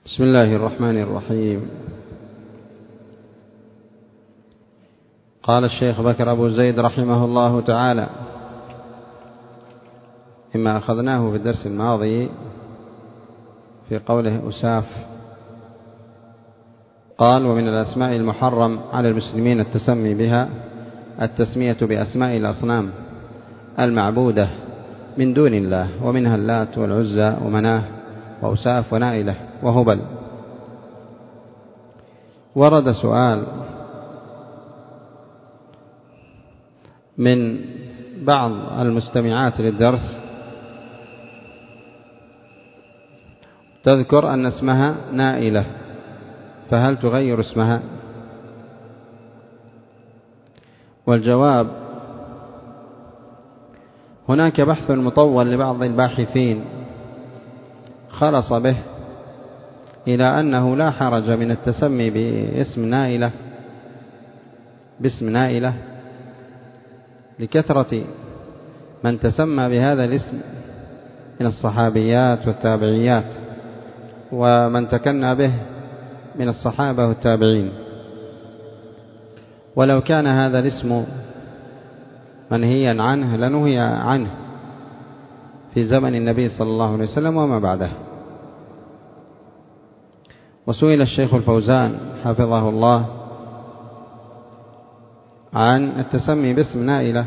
بسم الله الرحمن الرحيم. قال الشيخ بكر أبو زيد رحمه الله تعالى مما أخذناه في الدرس الماضي في قوله أساف، قال: ومن الأسماء المحرم على المسلمين التسمي بها التسمية بأسماء الأصنام المعبودة من دون الله، ومنها اللات والعزى ومناه وأساف ونائلة وهبل. ورد سؤال من بعض المستمعات للدرس تذكر أن اسمها نائلة، فهل تغير اسمها؟ والجواب: هناك بحث مطول لبعض الباحثين خلص به إلى أنه لا حرج من التسمي باسم نائلة لكثرة من تسمى بهذا الاسم من الصحابيات والتابعيات، ومن تكنى به من الصحابة والتابعين. ولو كان هذا الاسم منهيا عنه لنهي عنه في زمن النبي صلى الله عليه وسلم وما بعده. وسئل الشيخ الفوزان حفظه الله عن التسمي باسم نائلة،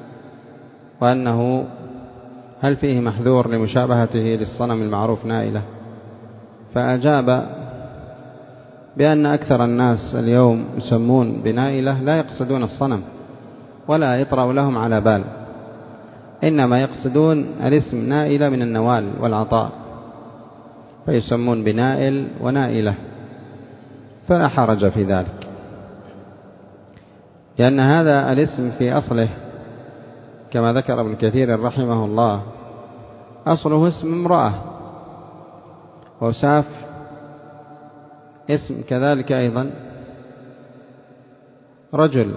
وأنه هل فيه محذور لمشابهته للصنم المعروف نائلة، فأجاب بأن أكثر الناس اليوم يسمون بنائلة لا يقصدون الصنم ولا يطرأ لهم على بال، إنما يقصدون الاسم نائلة من النوال والعطاء، فيسمون بنائل ونائلة، فلا حرج في ذلك، لأن هذا الاسم في أصله كما ذكر ابن كثير رحمه الله أصله اسم امرأة، وأساف اسم كذلك أيضا رجل،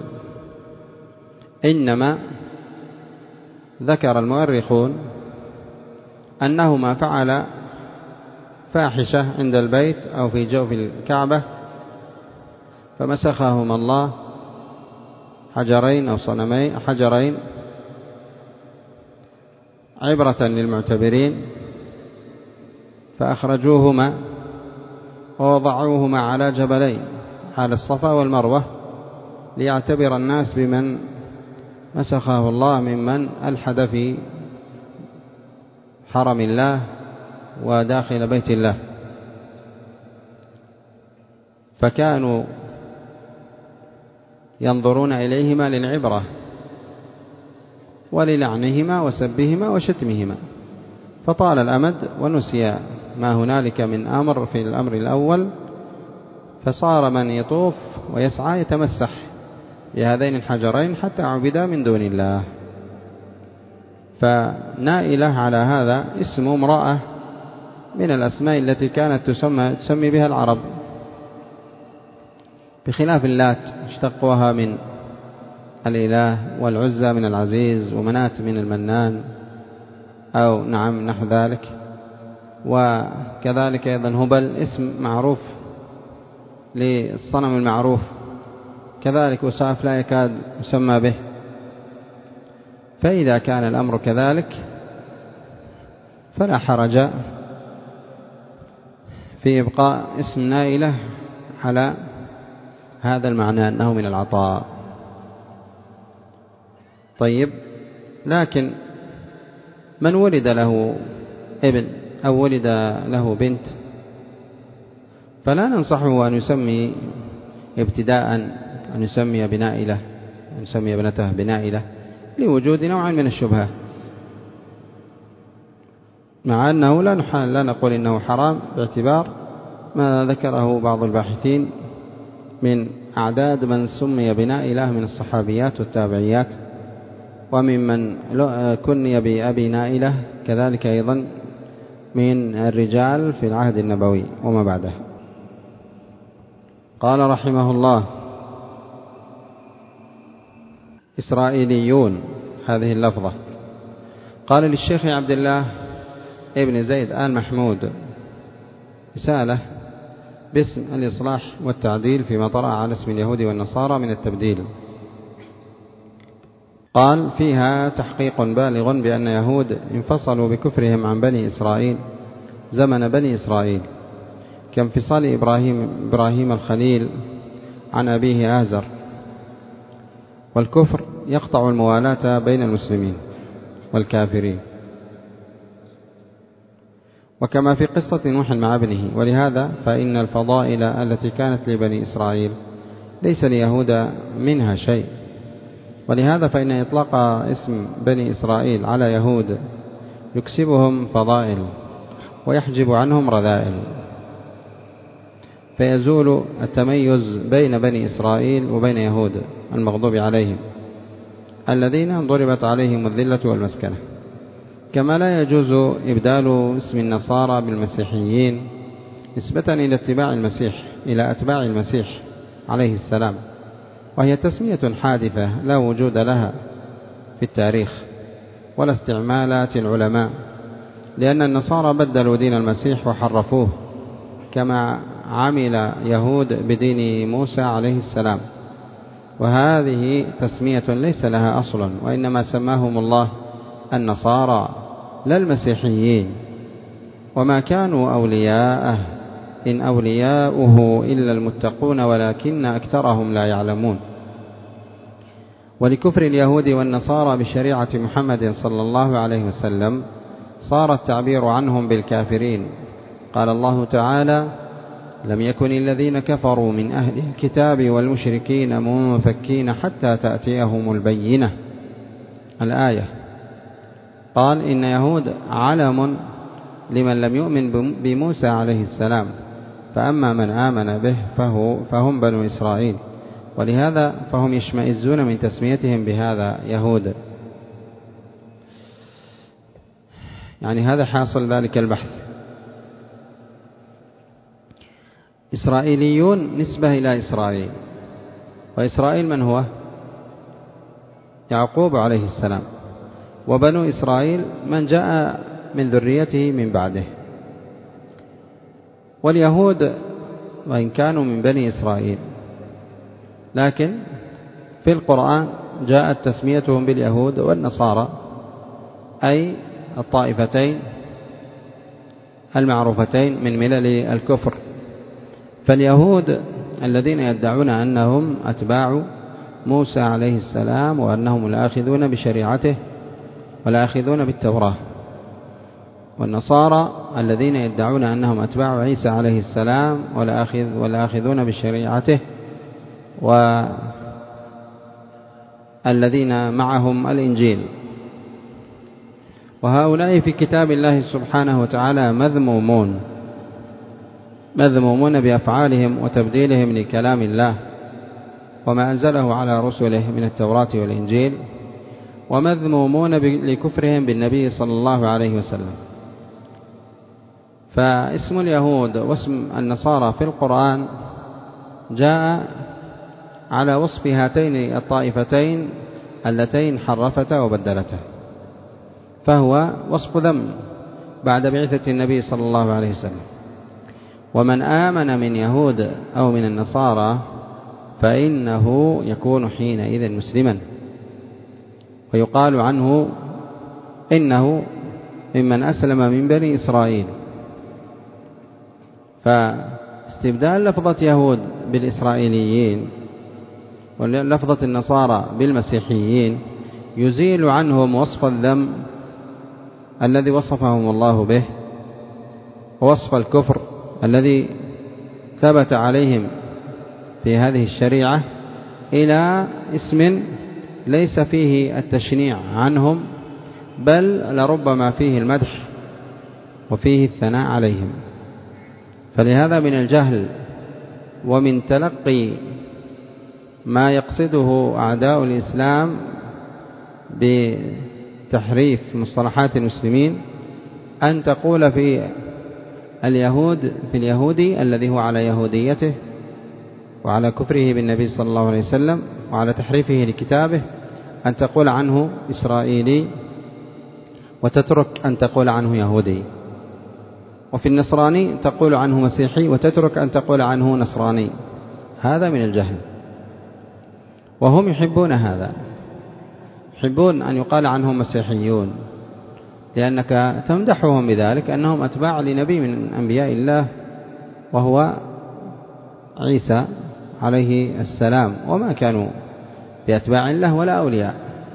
إنما ذكر المؤرخون أنهما فعل فاحشة عند البيت أو في جوف الكعبة فمسخهما الله حجرين أو حجرين عبرة للمعتبرين، فأخرجوهما ووضعوهما على جبلين، على الصفا والمروة، ليعتبر الناس بمن مسخه الله ممن ألحد في حرم الله وداخل بيت الله، فكانوا ينظرون إليهما للعبرة وللعنهما وسبهما وشتمهما، فطال الأمد ونسي ما هنالك من أمر في الأمر الأول، فصار من يطوف ويسعى يتمسح بهذين الحجرين حتى عبدا من دون الله. فنائلة على هذا اسم امرأة من الأسماء التي كانت تسمي بها العرب، بخلاف اللات اشتقوها من الإله، والعزى من العزيز، ومنات من المنان أو نحو ذلك. وكذلك أيضا هبل اسم معروف للصنم المعروف، كذلك أساف لا يكاد يسمى به. فإذا كان الأمر كذلك فلا حرج في إبقاء اسم نائلة على هذا المعنى أنه من العطاء. طيب، لكن من ولد له ابن أو ولد له بنت فلا ننصحه أن يسمي ابتداء أن يسمي بنائلة، أن يسمي ابنته بنائلة، لوجود نوع من الشبهة، مع أنه لا نقول إنه حرام، باعتبار ما ذكره بعض الباحثين من أعداد من سمي بنائلة من الصحابيات والتابعيات، وممن كني بأبي نائلة كذلك أيضا من الرجال في العهد النبوي وما بعده. قال رحمه الله: إسرائيليون، هذه اللفظة. قال للشيخ عبد الله ابن زيد آل محمود رسالة باسم الإصلاح والتعديل فيما طرأ على اسم اليهود والنصارى من التبديل. قال: فيها تحقيق بالغ بأن يهود انفصلوا بكفرهم عن بني إسرائيل زمن بني إسرائيل، كانفصال إبراهيم الخليل عن أبيه آزر. والكفر يقطع الموالاة بين المسلمين والكافرين، وكما في قصة نوح مع ابنه. ولهذا فإن الفضائل التي كانت لبني إسرائيل ليس ليهود منها شيء، ولهذا فإن إطلاق اسم بني إسرائيل على يهود يكسبهم فضائل ويحجب عنهم رذائل، فيزول التميز بين بني إسرائيل وبين يهود المغضوب عليهم الذين ضربت عليهم الذلة والمسكنة. كما لا يجوز إبدال اسم النصارى بالمسيحيين نسبة إلى أتباع المسيح عليه السلام، وهي تسمية حادثة لا وجود لها في التاريخ ولا استعمالات العلماء، لأن النصارى بدلوا دين المسيح وحرفوه كما عمل يهود بدين موسى عليه السلام، وهذه تسمية ليس لها أصلا، وإنما سماهم الله النصارى لا المسيحيين، وما كانوا أولياءه إن أولياؤه إلا المتقون ولكن أكثرهم لا يعلمون. ولكفر اليهود والنصارى بشريعة محمد صلى الله عليه وسلم صار التعبير عنهم بالكافرين. قال الله تعالى: لم يكن الذين كفروا من أهل الكتاب والمشركين منفكين حتى تأتيهم البينة. الآية. قال: إن يهود علم لمن لم يؤمن بموسى عليه السلام، فأما من آمن به فهم بنو إسرائيل، ولهذا فهم يشمئزون من تسميتهم بهذا يهود. يعني هذا حاصل ذلك البحث. إسرائيليون نسبة إلى إسرائيل، وإسرائيل من هو؟ يعقوب عليه السلام، وبنو إسرائيل من جاء من ذريته من بعده. واليهود وإن كانوا من بني إسرائيل، لكن في القرآن جاءت تسميتهم باليهود والنصارى، أي الطائفتين المعروفتين من ملل الكفر. فاليهود الذين يدعون أنهم أتباع موسى عليه السلام وأنهم الآخذون بشريعته والآخذون بالتوراة، والنصارى الذين يدعون أنهم أتباع عيسى عليه السلام والآخذون بشريعته والذين معهم الإنجيل. وهؤلاء في كتاب الله سبحانه وتعالى مذمومون بأفعالهم وتبديلهم لكلام الله وما أنزله على رسله من التوراة والإنجيل، ومذمومون لكفرهم بالنبي صلى الله عليه وسلم. فاسم اليهود واسم النصارى في القرآن جاء على وصف هاتين الطائفتين اللتين حرفتا وبدلتا، فهو وصف ذم بعد بعثة النبي صلى الله عليه وسلم. ومن آمن من يهود أو من النصارى فإنه يكون حينئذ مسلما، ويقال عنه إنه ممن أسلم من بني إسرائيل. فاستبدال لفظة يهود بالإسرائيليين ولفظة النصارى بالمسيحيين يزيل عنهم وصف الذم الذي وصفهم الله به، ووصف الكفر الذي ثبت عليهم في هذه الشريعة، إلى اسم ليس فيه التشنيع عنهم، بل لربما فيه المدح وفيه الثناء عليهم. فلهذا من الجهل ومن تلقي ما يقصده أعداء الإسلام بتحريف مصطلحات المسلمين أن تقول في اليهودي الذي هو على يهوديته وعلى كفره بالنبي صلى الله عليه وسلم وعلى تحريفه لكتابه أن تقول عنه إسرائيلي، وتترك أن تقول عنه يهودي. وفي النصراني تقول عنه مسيحي وتترك أن تقول عنه نصراني. هذا من الجهل، وهم يحبون هذا، يحبون أن يقال عنهم مسيحيون، لأنك تمدحهم بذلك أنهم أتباع لنبي من أنبياء الله وهو عيسى عليه السلام، وما كانوا بأتباع الله ولا أولياء.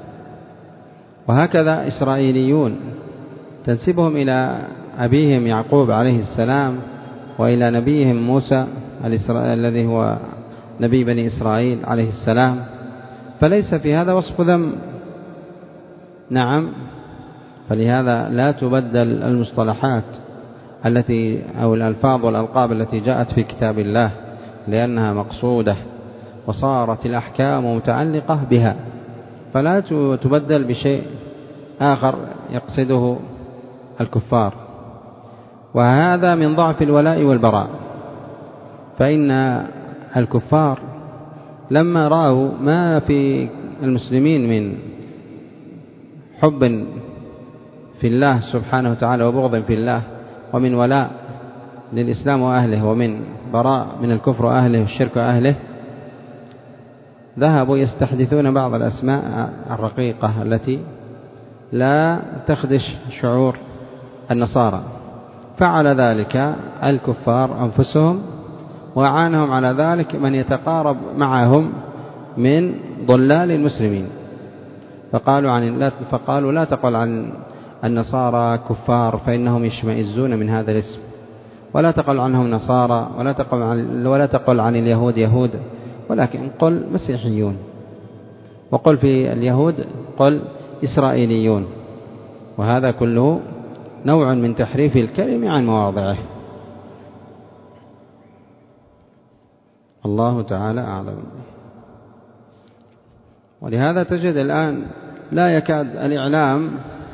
وهكذا إسرائيليون تنسبهم إلى أبيهم يعقوب عليه السلام وإلى نبيهم موسى الذي هو نبي بني إسرائيل عليه السلام، فليس في هذا وصف ذم. نعم، فلهذا لا تبدل المصطلحات التي أو الألفاظ والألقاب التي جاءت في كتاب الله، لأنها مقصودة وصارت الأحكام متعلقة بها، فلا تبدل بشيء آخر يقصده الكفار. وهذا من ضعف الولاء والبراء، فإن الكفار لما رأوا ما في المسلمين من حب في الله سبحانه وتعالى وبغض في الله، ومن ولاء للإسلام وأهله، ومن براء من الكفر وأهله والشرك وأهله، ذهبوا يستحدثون بعض الأسماء الرقيقة التي لا تخدش شعور النصارى. فعل ذلك الكفار أنفسهم، وعانهم على ذلك من يتقارب معهم من ضلال المسلمين، فقالوا لا تقل عن النصارى كفار فإنهم يشمئزون من هذا الاسم، ولا تقل عنهم نصارى، ولا تقل عن اليهود يهود، ولكن قل مسيحيون، وقل في اليهود قل إسرائيليون. وهذا كله نوع من تحريف الكلم عن مواضعه. الله تعالى أعلم. ولهذا تجد الآن لا يكاد الإعلام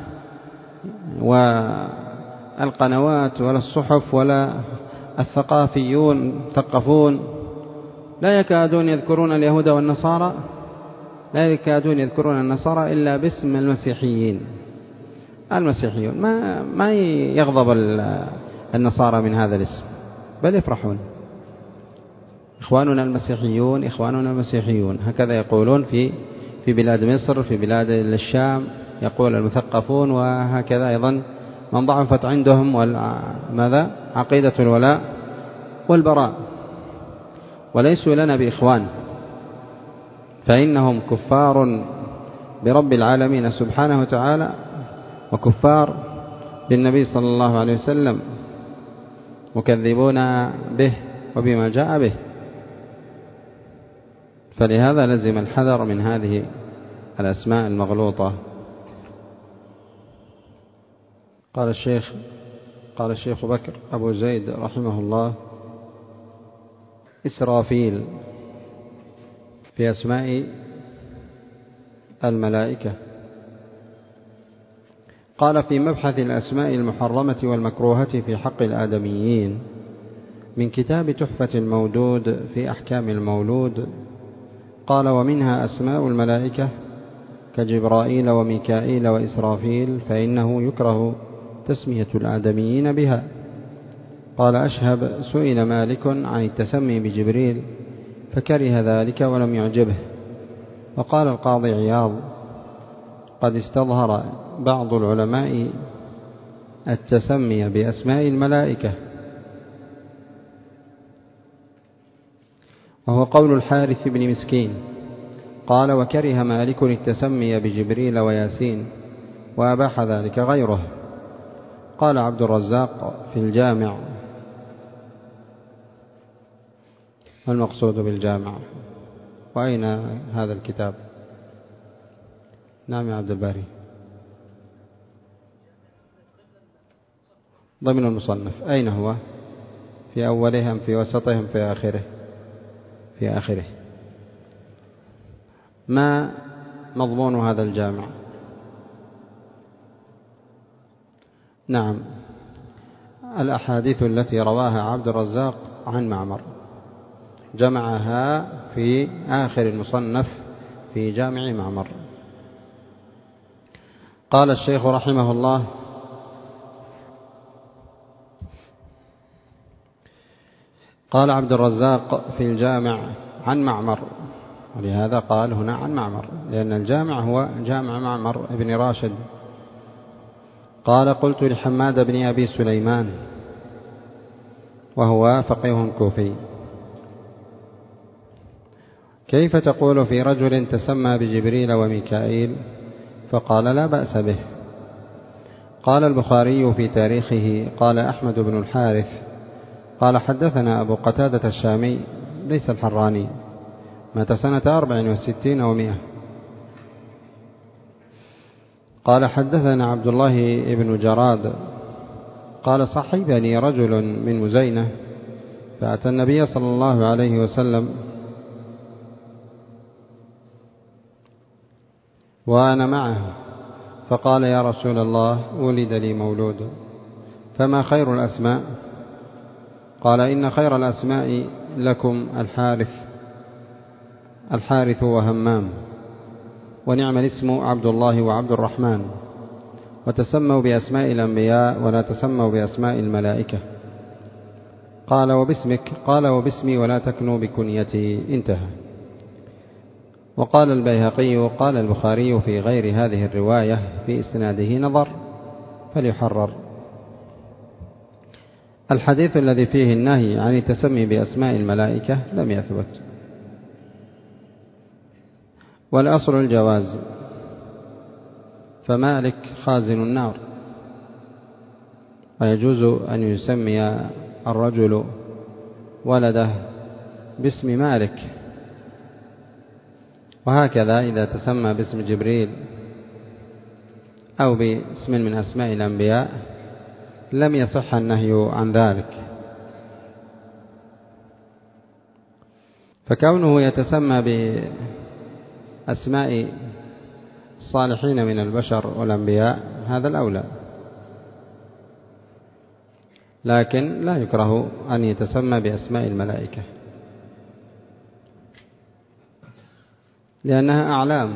والقنوات ولا الصحف ولا الثقافيون لا يكادون يذكرون اليهود والنصارى، لا يكادون يذكرون النصارى إلا باسم المسيحيين. ما يغضب النصارى من هذا الاسم، بل يفرحون. إخواننا المسيحيون هكذا يقولون في بلاد مصر، في بلاد الشام يقول المثقفون، وهكذا أيضا من ضعفت عندهم ماذا عقيدة الولاء والبراء، وليسوا لنا بإخوان، فإنهم كفار برب العالمين سبحانه وتعالى، وكفار بالنبي صلى الله عليه وسلم، مكذبون به وبما جاء به. فلهذا لزم الحذر من هذه الأسماء المغلوطة. قال الشيخ بكر أبو زيد رحمه الله: إسرافيل في أسماء الملائكة. قال: في مبحث الأسماء المحرمة والمكروهة في حق الآدميين من كتاب تحفة المودود في أحكام المولود، قال: ومنها أسماء الملائكة كجبرائيل وميكائيل وإسرافيل، فإنه يكره تسمية الآدميين بها. قال أشهب: سئل مالك عن التسمي بجبريل فكره ذلك ولم يعجبه. وقال القاضي عياض: قد استظهر بعض العلماء التسمي بأسماء الملائكة، وهو قول الحارث بن مسكين. قال: وكره مالك التسمي بجبريل وياسين، وأباح ذلك غيره. قال عبد الرزاق في الجامع: ما المقصود بالجامع؟ وأين هذا الكتاب؟ نعم يا عبد الباري، ضمن المصنف. أين هو؟ في أولهم، في وسطهم، في آخره؟ في آخره. ما مضمون هذا الجامع؟ نعم، الأحاديث التي رواها عبد الرزاق عن معمر جمعها في آخر المصنف في جامع معمر. قال الشيخ رحمه الله: قال عبد الرزاق في الجامع عن معمر، ولهذا قال هنا عن معمر لأن الجامع هو جامع معمر بن راشد. قال قلت لحماد بن أبي سليمان وهو فقيه كوفي: كيف تقول في رجل تسمى بجبريل وميكائيل؟ فقال: لا بأس به. قال البخاري في تاريخه: قال أحمد بن الحارث قال حدثنا أبو قتادة الشامي ليس الحراني، مات سنة 64 و100. قال حدثنا عبد الله بن جراد قال صحبني رجل من مزينة فأتى النبي صلى الله عليه وسلم وأنا معه، فقال: يا رسول الله، ولد لي مولود، فما خير الأسماء؟ قال: إن خير الأسماء لكم الحارث وهمام، ونعم الاسم عبد الله وعبد الرحمن، وتسموا بأسماء الأنبياء ولا تسموا بأسماء الملائكة. قال: وباسمك؟ قال: وباسمي ولا تكنوا بكنيتي. انتهى. وقال البيهقي: قال البخاري في غير هذه الرواية في إسناده نظر فليحرر. الحديث الذي فيه النهي عن التسمي بأسماء الملائكة لم يثبت، والأصل الجواز، فمالك خازن النار، ويجوز أن يسمي الرجل ولده باسم مالك، وهكذا إذا تسمى باسم جبريل أو باسم من أسماء الأنبياء لم يصح النهي عن ذلك. فكونه يتسمى بأسماء الصالحين من البشر والأنبياء هذا الأولى، لكن لا يكره أن يتسمى بأسماء الملائكة لأنها أعلام،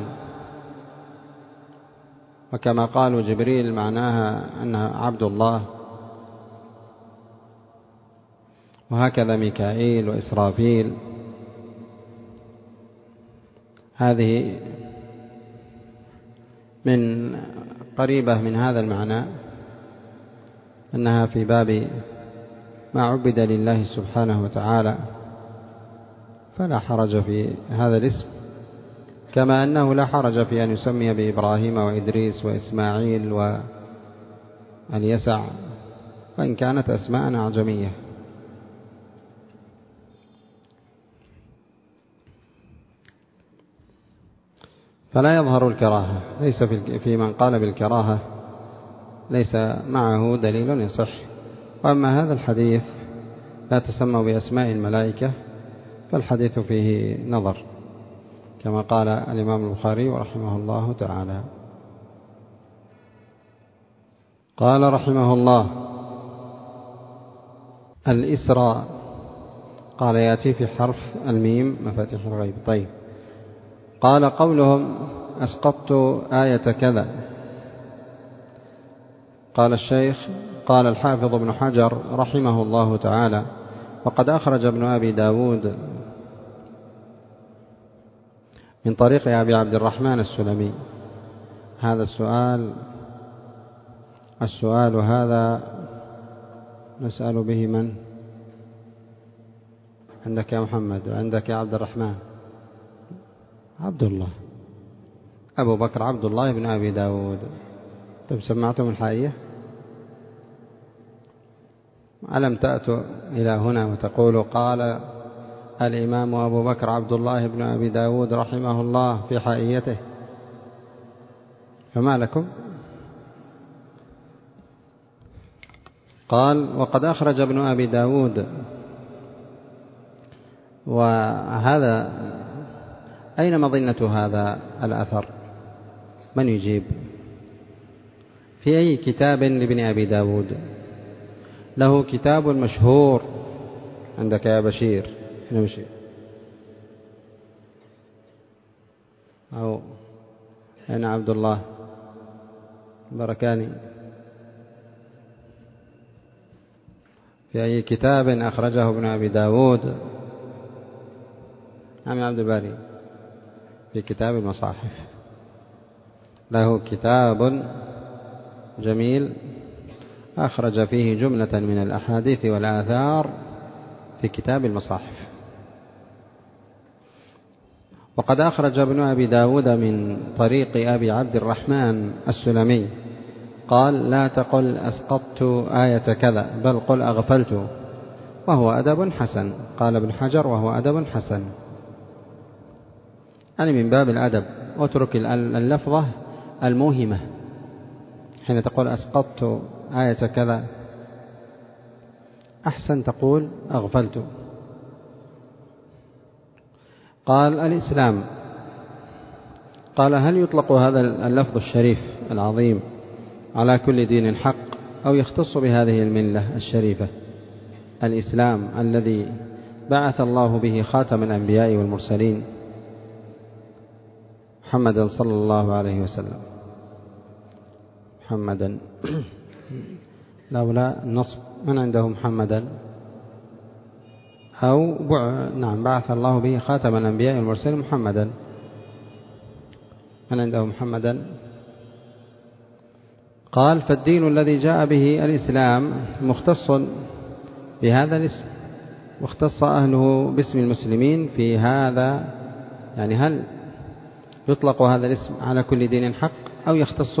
وكما قالوا جبريل معناها أنها عبد الله، وهكذا ميكائيل وإسرافيل، هذه من قريبة من هذا المعنى، أنها في باب ما عبد لله سبحانه وتعالى، فلا حرج في هذا الاسم، كما أنه لا حرج في أن يسمي بإبراهيم وإدريس وإسماعيل واليسع، وإن كانت أسماء أعجمية. فلا يظهر الكراهة، ليس في من قال بالكراهة ليس معه دليل يصح. وأما هذا الحديث لا تسموا بأسماء الملائكة فالحديث فيه نظر، كما قال الإمام البخاري رحمه الله تعالى. قال رحمه الله: الإسراء، قال يأتي في حرف الميم مفاتيح الغيب. طيب. قال قولهم أسقطت آية كذا، قال الشيخ قال الحافظ ابن حجر رحمه الله تعالى: وقد أخرج ابن أبي داود من طريق أبي عبد الرحمن السلمي. هذا السؤال هذا نسأل به من؟ عندك يا محمد وعندك يا عبد الرحمن. عبد الله أبو بكر عبد الله بن أبي داود. طيب سمعتم الحائية؟ ألم تأتوا إلى هنا وتقولوا قال الإمام أبو بكر عبد الله بن أبي داود رحمه الله في حائيته؟ فما لكم؟ قال وقد أخرج ابن أبي داود. وهذا أين مظنة هذا الأثر؟ من يجيب؟ في أي كتاب لابن أبي داود؟ له كتاب مشهور عندك يا بشير، نمشي أو أنا عبد الله بركاني، في أي كتاب أخرجه ابن أبي داود؟ عم عبد الباري في كتاب المصاحف، له كتاب جميل أخرج فيه جملة من الأحاديث والآثار في كتاب المصاحف. وقد أخرج ابن أبي داود من طريق أبي عبد الرحمن السلمي قال: لا تقل أسقطت آية كذا، بل قل أغفلت، وهو أدب حسن. قال ابن حجر: وهو أدب حسن، يعني من باب الأدب. اترك اللفظة الموهمة حين تقول أسقطت آية كذا، أحسن تقول أغفلت. قال: الإسلام. قال: هل يطلق هذا اللفظ الشريف العظيم على كل دين حق، أو يختص بهذه الملة الشريفة الإسلام الذي بعث الله به خاتم الأنبياء والمرسلين محمدا صلى الله عليه وسلم؟ محمدا لولا النصب، من عنده محمدا؟ أو نعم، بعث الله به خاتم الأنبياء والمرسلين محمدا، من عنده محمدا؟ قال: فالدين الذي جاء به الإسلام مختص بهذا الاسم، واختص أهله باسم المسلمين في هذا. يعني هل يطلق هذا الاسم على كل دين حق، أو يختص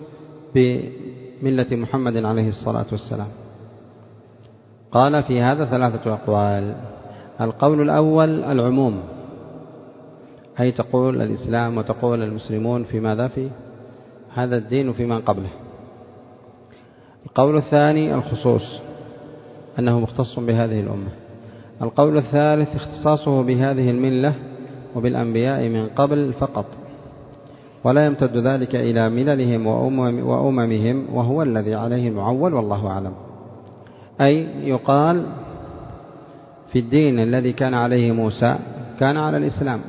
بملة محمد عليه الصلاة والسلام؟ قال: في هذا ثلاثة أقوال. القول الأول العموم، أي تقول الإسلام وتقول المسلمون في ماذا؟ في هذا الدين وفي من قبله. القول الثاني الخصوص، أنه مختص بهذه الأمة. القول الثالث اختصاصه بهذه الملة وبالأنبياء من قبل فقط، ولا يمتد ذلك إلى مللهم وأممهم، وهو الذي عليه المعول، والله أعلم. أي يقال في الدين الذي كان عليه موسى كان على الإسلام،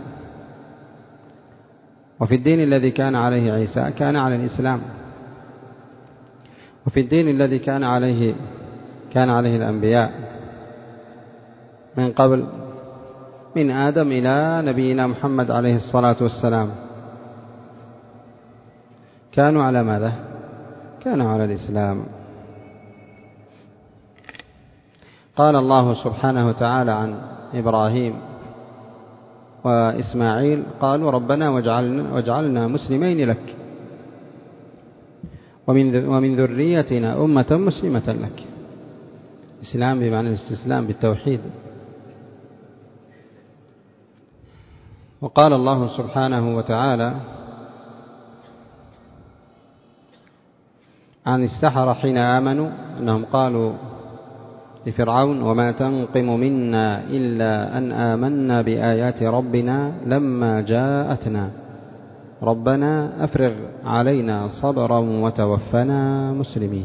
وفي الدين الذي كان عليه عيسى كان على الإسلام، وفي الدين الذي كان عليه الأنبياء من قبل، من آدم إلى نبينا محمد عليه الصلاة والسلام، كانوا على ماذا؟ كانوا على الإسلام. قال الله سبحانه وتعالى عن إبراهيم وإسماعيل: قالوا ربنا واجعلنا مسلمين لك ومن ذريتنا أمة مسلمة لك. إسلام بمعنى الاستسلام بالتوحيد. وقال الله سبحانه وتعالى عن السحرة حين آمنوا أنهم قالوا لفرعون: وما تنقم منا إلا أن آمنا بآيات ربنا لما جاءتنا ربنا أفرغ علينا صبرا وتوفنا مسلمين.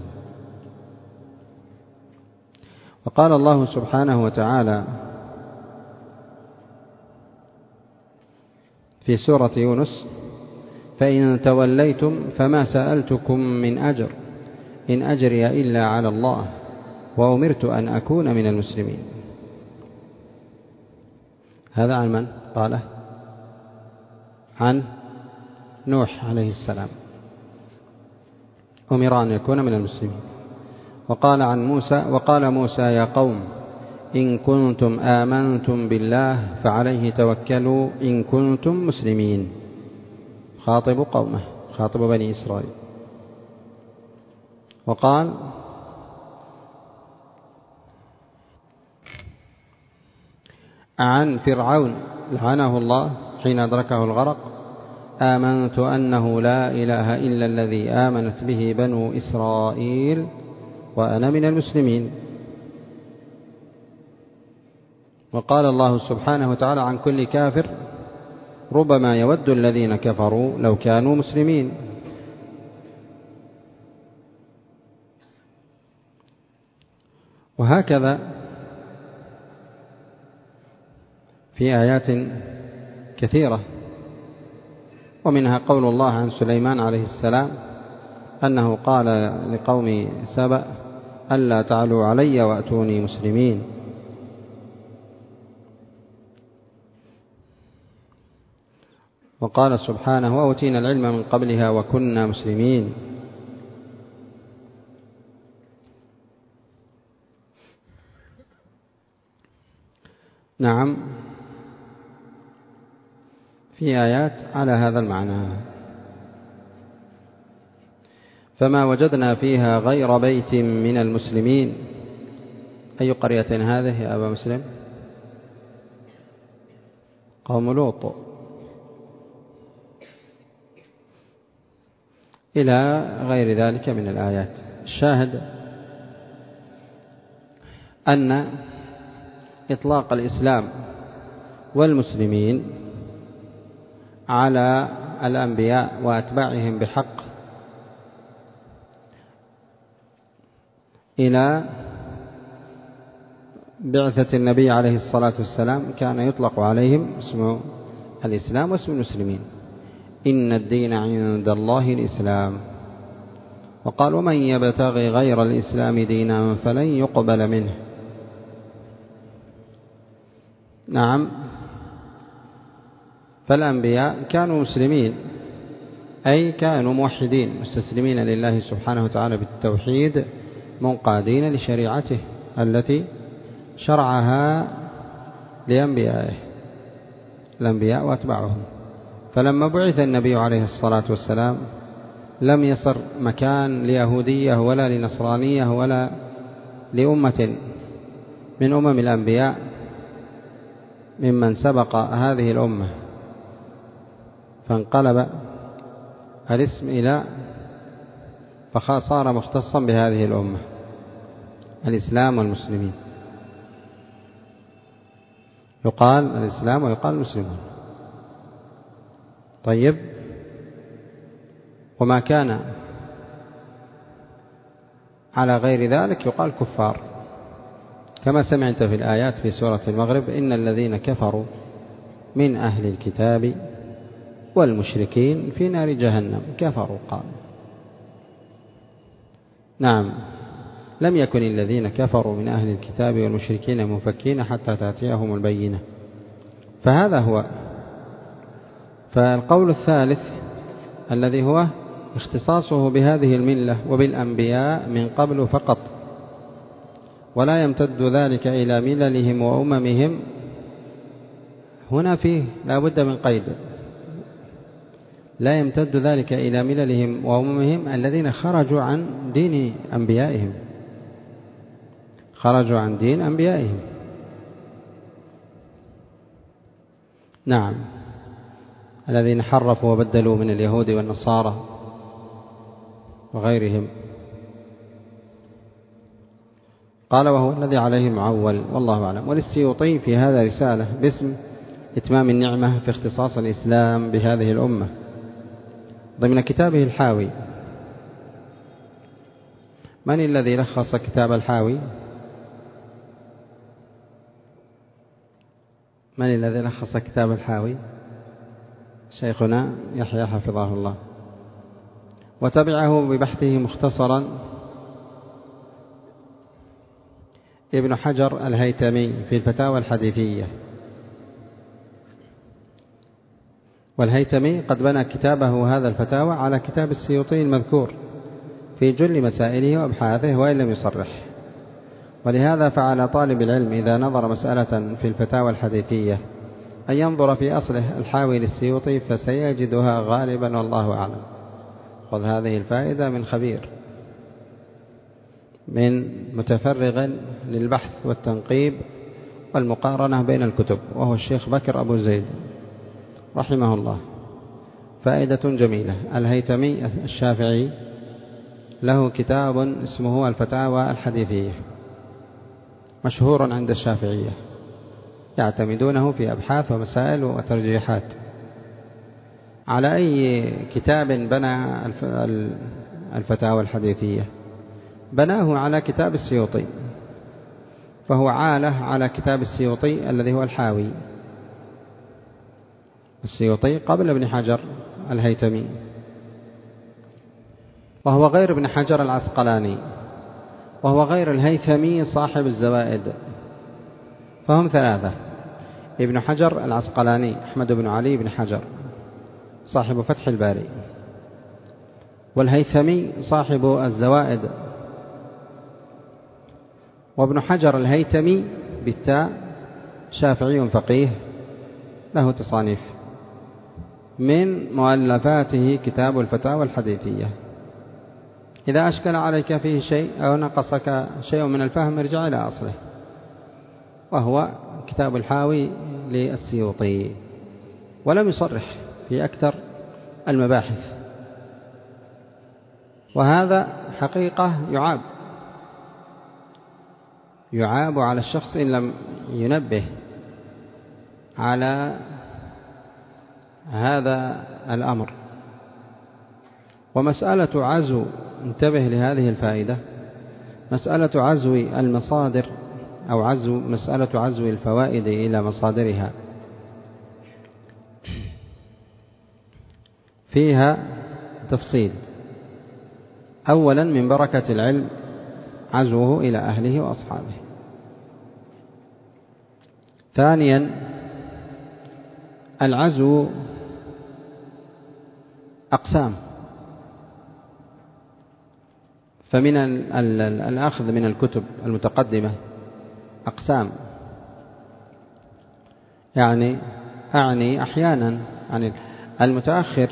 وقال الله سبحانه وتعالى في سورة يونس: فإن توليتم فما سألتكم من أجر إن أجري إلا على الله وأمرت أن أكون من المسلمين. هذا عن من قاله؟ عن نوح عليه السلام، أمر أن يكون من المسلمين. وقال عن موسى: وقال موسى يا قوم إن كنتم آمنتم بالله فعليه توكلوا إن كنتم مسلمين. خاطب قومه، خاطب بني إسرائيل. وقال عن فرعون لعنه الله حين أدركه الغرق: آمنت أنه لا إله إلا الذي آمنت به بنو إسرائيل وأنا من المسلمين. وقال الله سبحانه وتعالى عن كل كافر: ربما يود الذين كفروا لو كانوا مسلمين. وهكذا في آيات كثيرة، ومنها قول الله عن سليمان عليه السلام أنه قال لقوم سبأ: ألا تعلوا علي وأتوني مسلمين. وقال سبحانه وأوتينا العلم من قبلها وكنا مسلمين. نعم، في آيات على هذا المعنى. فما وجدنا فيها غير بيت من المسلمين. أي قرية هذه يا أبا مسلم؟ قوم لوط. إلى غير ذلك من الآيات. الشاهد أن إطلاق الإسلام والمسلمين على الأنبياء وأتباعهم بحق إلى بعثة النبي عليه الصلاة والسلام كان يطلق عليهم اسم الإسلام واسم المسلمين. إن الدين عند الله الإسلام. وقال ومن يبتغي غير الإسلام دينا فلن يقبل منه. نعم، فالأنبياء كانوا مسلمين، أي كانوا موحدين مستسلمين لله سبحانه وتعالى بالتوحيد، منقادين لشريعته التي شرعها لأنبيائه، الأنبياء وأتباعهم. فلما بعث النبي عليه الصلاة والسلام لم يصر مكان ليهودية ولا لنصرانية ولا لأمة من أمم الأنبياء ممن سبق هذه الأمة، فانقلب الاسم إلى فصار مختصا بهذه الأمة، الإسلام والمسلمين. يقال الإسلام ويقال المسلمون. طيب، وما كان على غير ذلك يقال كفار، كما سمعت في الآيات في سورة المغرب إن الذين كفروا من أهل الكتاب والمشركين في نار جهنم كفروا. قال نعم، لم يكن الذين كفروا من أهل الكتاب والمشركين منفكين حتى تأتيهم البينة. فهذا هو. فالقول الثالث الذي هو اختصاصه بهذه الملة وبالأنبياء من قبل فقط، ولا يمتد ذلك إلى مللهم وأممهم، هنا فيه لا بد من قيد. لا يمتد ذلك إلى مللهم وأممهم الذين خرجوا عن دين أنبيائهم، خرجوا عن دين أنبيائهم. نعم، الذين حرفوا وبدلوا من اليهود والنصارى وغيرهم. قال وهو الذي عليه معول، والله أعلم. وللسيوطي في هذا رسالة باسم إتمام النعمة في اختصاص الإسلام بهذه الأمة ضمن كتابه الحاوي. من الذي لخص كتاب الحاوي؟ من الذي لخص كتاب الحاوي؟ شيخنا يحيى حفظه الله. وتبعه ببحثه مختصرا ابن حجر الهيتمي في الفتاوى الحديثية. والهيتمي قد بنى كتابه هذا الفتاوى على كتاب السيوطي المذكور في جل مسائله وأبحاثه وإن لم يصرح. ولهذا فعلى طالب العلم إذا نظر مسألة في الفتاوى الحديثية أن ينظر في أصله الحاوي للسيوطي فسيجدها غالبا، والله أعلم. خذ هذه الفائدة من خبير، من متفرغ للبحث والتنقيب والمقارنة بين الكتب، وهو الشيخ بكر أبو زيد رحمه الله. فائدة جميلة. الهيتمي الشافعي له كتاب اسمه الفتاوى الحديثية، مشهور عند الشافعية، يعتمدونه في أبحاث ومسائل وترجيحات. على أي كتاب بنى الفتاوى الحديثية؟ بناه على كتاب السيوطي، فهو عاله على كتاب السيوطي الذي هو الحاوي. السيوطي قبل ابن حجر الهيتمي، وهو غير ابن حجر العسقلاني، وهو غير الهيثمي صاحب الزوائد، فهم ثلاثة: ابن حجر العسقلاني أحمد بن علي بن حجر صاحب فتح الباري، والهيثمي صاحب الزوائد، وابن حجر الهيثمي بالتاء شافعي فقيه له تصانيف، من مؤلفاته كتاب الفتاوى الحديثية. إذا أشكل عليك فيه شيء أو نقصك شيء من الفهم ارجع إلى أصله، وهو كتاب الحاوي للسيوطي، ولم يصرح في أكثر المباحث، وهذا حقيقة يعاب على الشخص إن لم ينبه على هذا الأمر. ومسألة عزو، انتبه لهذه الفائدة، مسألة عزو المصادر أو مسألة عزو الفوائد إلى مصادرها فيها تفصيل. أولا من بركة العلم عزوه إلى أهله وأصحابه. ثانيا العزو أقسام، فمن الأخذ من الكتب المتقدمة أقسام، يعني أعني أحيانا عن المتأخر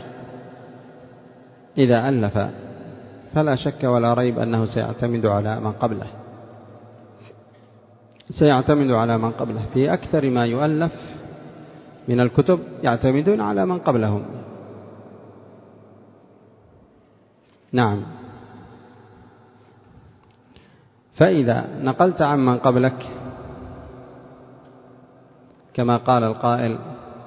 إذا ألف فلا شك ولا ريب أنه سيعتمد على من قبله في أكثر ما يؤلف من الكتب، يعتمدون على من قبلهم. نعم، فإذا نقلت عن من قبلك كما قال القائل: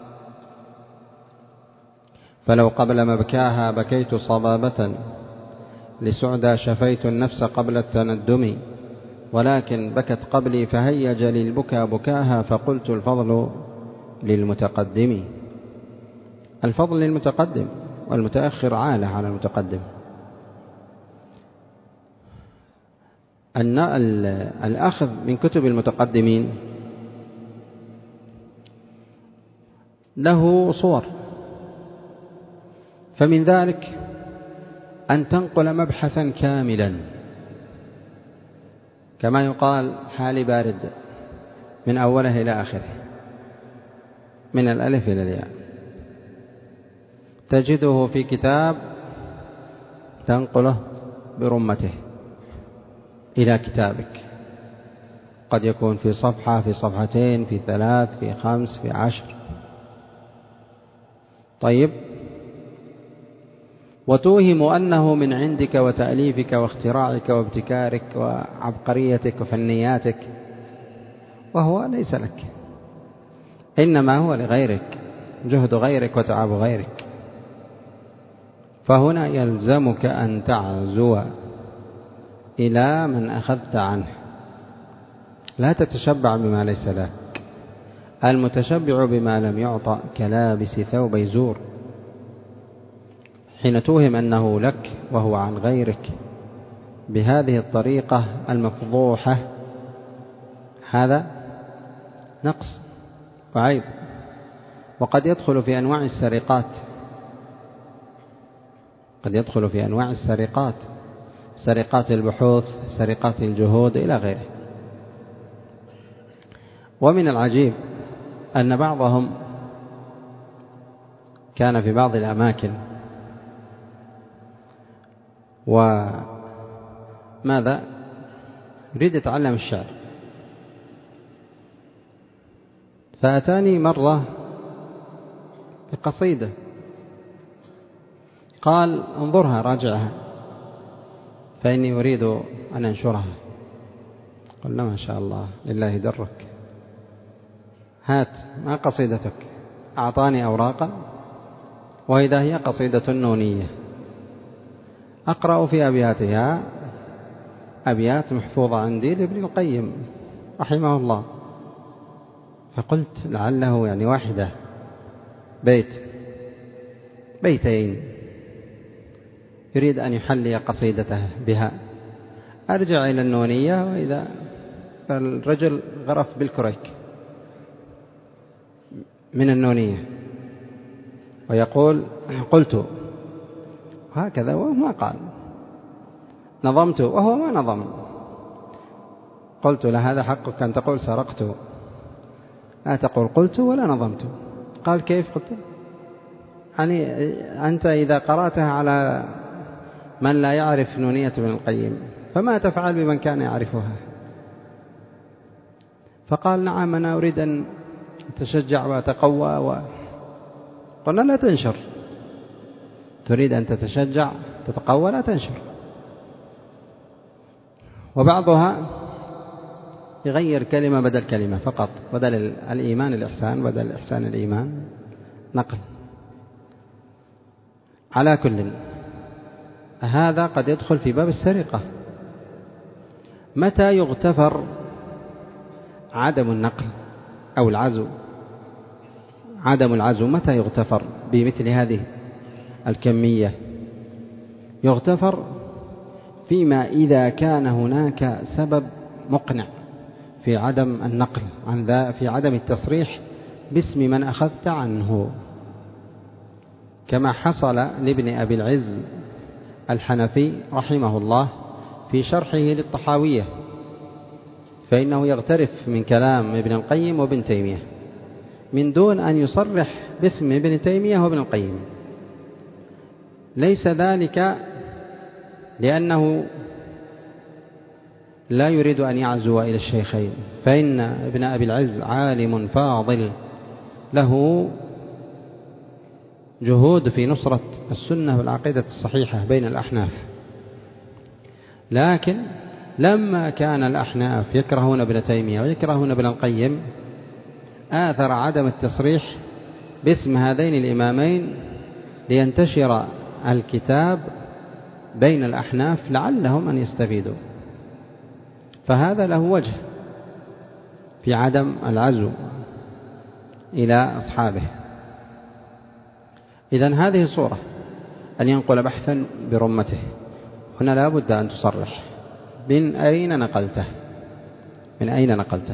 فلو قبل مبكاها بكيت صبابة، لسعدى شفيت النفس قبل التندم، ولكن بكت قبلي فهيج للبكى بكاها، فقلت الفضل للمتقدم. الفضل للمتقدم، والمتأخر عالة على المتقدم. أن الأخذ من كتب المتقدمين له صور، فمن ذلك أن تنقل مبحثا كاملا كما يقال حالي بارد من أوله إلى آخره، من الألف إلى الياء، تجده في كتاب تنقله برمته إلى كتابك، قد يكون في صفحة، في صفحتين، في 3، في 5، في 10. طيب، وتوهم أنه من عندك وتأليفك واختراعك وابتكارك وعبقريتك وفنياتك، وهو ليس لك، إنما هو لغيرك، جهد غيرك وتعب غيرك. فهنا يلزمك أن تعزو إلى من أخذت عنه، لا تتشبع بما ليس لك. المتشبع بما لم يعطى كلابس ثوب زور. حين توهم أنه لك وهو عن غيرك بهذه الطريقة المفضوحة، هذا نقص وعيب، وقد يدخل في أنواع السرقات، سرقات البحوث، سرقات الجهود إلى غيره. ومن العجيب أن بعضهم كان في بعض الأماكن وماذا يريد يتعلم الشعر، فأتاني مرة بقصيدة قال: انظرها راجعها فإني أريد أن أنشرها. قلنا: ما شاء الله، لله درك، هات ما قصيدتك. أعطاني أوراقا وإذا هي قصيدة نونية أقرأ في أبياتها أبيات محفوظة عندي لابن القيم رحمه الله. فقلت لعله يعني واحدة، بيتين يريد أن يحلي قصيدته بها، أرجع إلى النونية، وإذا الرجل غرف بالكريك من النونية ويقول قلت هكذا وهو ما قال، نظمت وهو ما نظم، قلت له هذا حقك أن تقول سرقت، لا تقول قلت ولا نظمت. قال كيف؟ قلت يعني أنت إذا قرأتها على من لا يعرف نونية ابن القيم فما تفعل بمن كان يعرفها؟ فقال نعم أنا أريد أن أتشجع وأتقوى قلنا لا تنشر، تريد أن تتشجع تتقوى لا تنشر. وبعضها يغير كلمة بدل كلمة فقط، بدل الإيمان الإحسان، بدل الإحسان الإيمان، نقل. على كل هذا قد يدخل في باب السرقة. متى يغتفر عدم النقل أو العزو؟ عدم العزو متى يغتفر بمثل هذه الكمية؟ يغتفر فيما إذا كان هناك سبب مقنع في عدم النقل في عدم التصريح باسم من أخذت عنه، كما حصل لابن أبي العز الحنفي رحمه الله في شرحه للطحاوية، فإنه يغترف من كلام ابن القيم وابن تيمية من دون أن يصرح باسم ابن تيمية وابن القيم. ليس ذلك لأنه لا يريد أن يعزو إلى الشيخين، فإن ابن أبي العز عالم فاضل له جهود في نصرة السنة والعقيدة الصحيحة بين الأحناف، لكن لما كان الأحناف يكرهون ابن تيمية ويكرهون ابن القيم آثر عدم التصريح باسم هذين الإمامين لينتشر الكتاب بين الأحناف لعلهم أن يستفيدوا، فهذا له وجه في عدم العزو إلى أصحابه. إذن هذه صورة أن ينقل بحثا برمته، هنا لا بد أن تصرح من أين نقلته، من أين نقلته.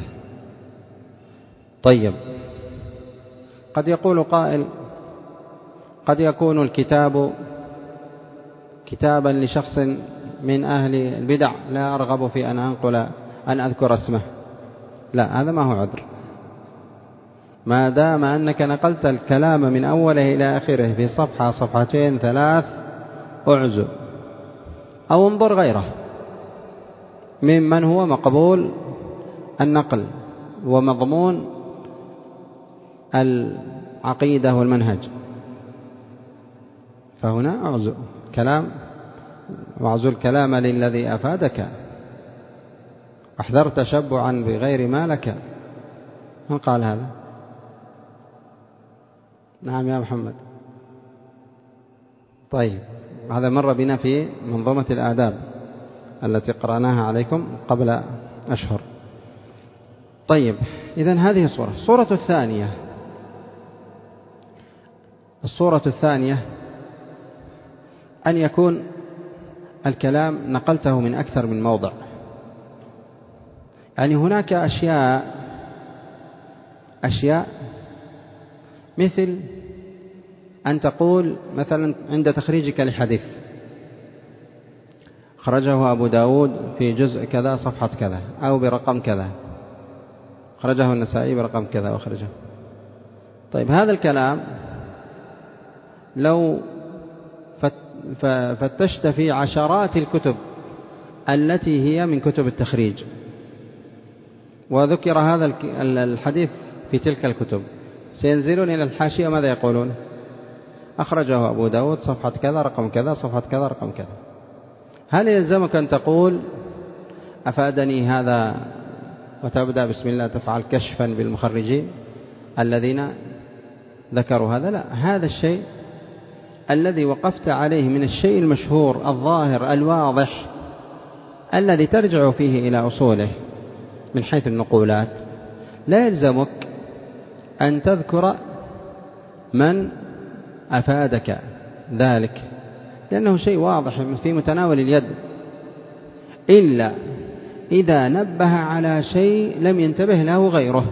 طيب، قد يقول قائل قد يكون الكتاب كتابا لشخص من أهل البدع لا أرغب في أن أذكر اسمه. لا، هذا ما هو عذر، ما دام أنك نقلت الكلام من أوله إلى آخره في صفحة صفحتين ثلاث أعزو، أو انظر غيره ممن هو مقبول النقل ومضمون العقيدة والمنهج، فهنا أعزو كلام، واعزو الكلام للذي أفادك، احذر تشبعا بغير ما لك. من قال هذا؟ نعم يا محمد. طيب، هذا مر بنا في منظومة الآداب التي قرأناها عليكم قبل أشهر. طيب، إذن هذه الصورة الثانية. الصورة الثانية أن يكون الكلام نقلته من أكثر من موضع، يعني هناك أشياء مثل أن تقول مثلا عند تخريجك لحديث خرجه أبو داود في جزء كذا صفحة كذا أو برقم كذا، خرجه النسائي برقم كذا وخرجه. طيب، هذا الكلام لو فتشت في عشرات الكتب التي هي من كتب التخريج وذكر هذا الحديث في تلك الكتب، سينزلون إلى الحاشية ماذا يقولون؟ أخرجه أبو داود صفحة كذا رقم كذا صفحة كذا رقم كذا. هل يلزمك أن تقول أفادني هذا وتبدأ بسم الله تفعل كشفا بالمخرجين الذين ذكروا هذا؟ لا، هذا الشيء الذي وقفت عليه من الشيء المشهور الظاهر الواضح الذي ترجع فيه إلى أصوله من حيث النقولات، لا يلزمك أن تذكر من أفادك ذلك، لأنه شيء واضح في متناول اليد. إلا إذا نبه على شيء لم ينتبه له غيره.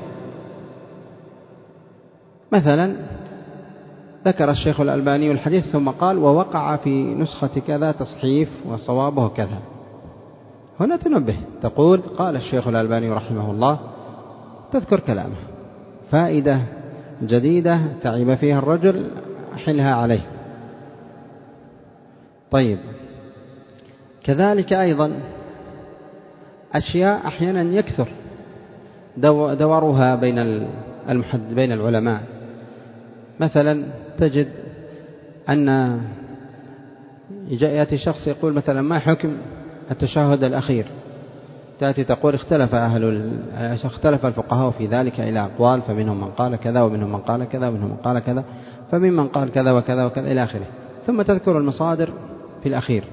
مثلا ذكر الشيخ الألباني الحديث ثم قال ووقع في نسخة كذا تصحيف وصوابه كذا، هنا تنبه تقول قال الشيخ الألباني رحمه الله، تذكر كلامه، فائدة جديدة تعب فيها الرجل أحلها عليه. طيب كذلك أيضا أشياء أحيانا يكثر دورها بين العلماء. مثلا تجد أن يأتي شخص يقول مثلا ما حكم التشهد الأخير، تأتي تقول اختلف الفقهاء في ذلك إلى أقوال، فمنهم من قال كذا ومنهم من قال كذا ومنهم من قال كذا، فممن قال كذا وكذا وكذا إلى آخره، ثم تذكر المصادر في الأخير.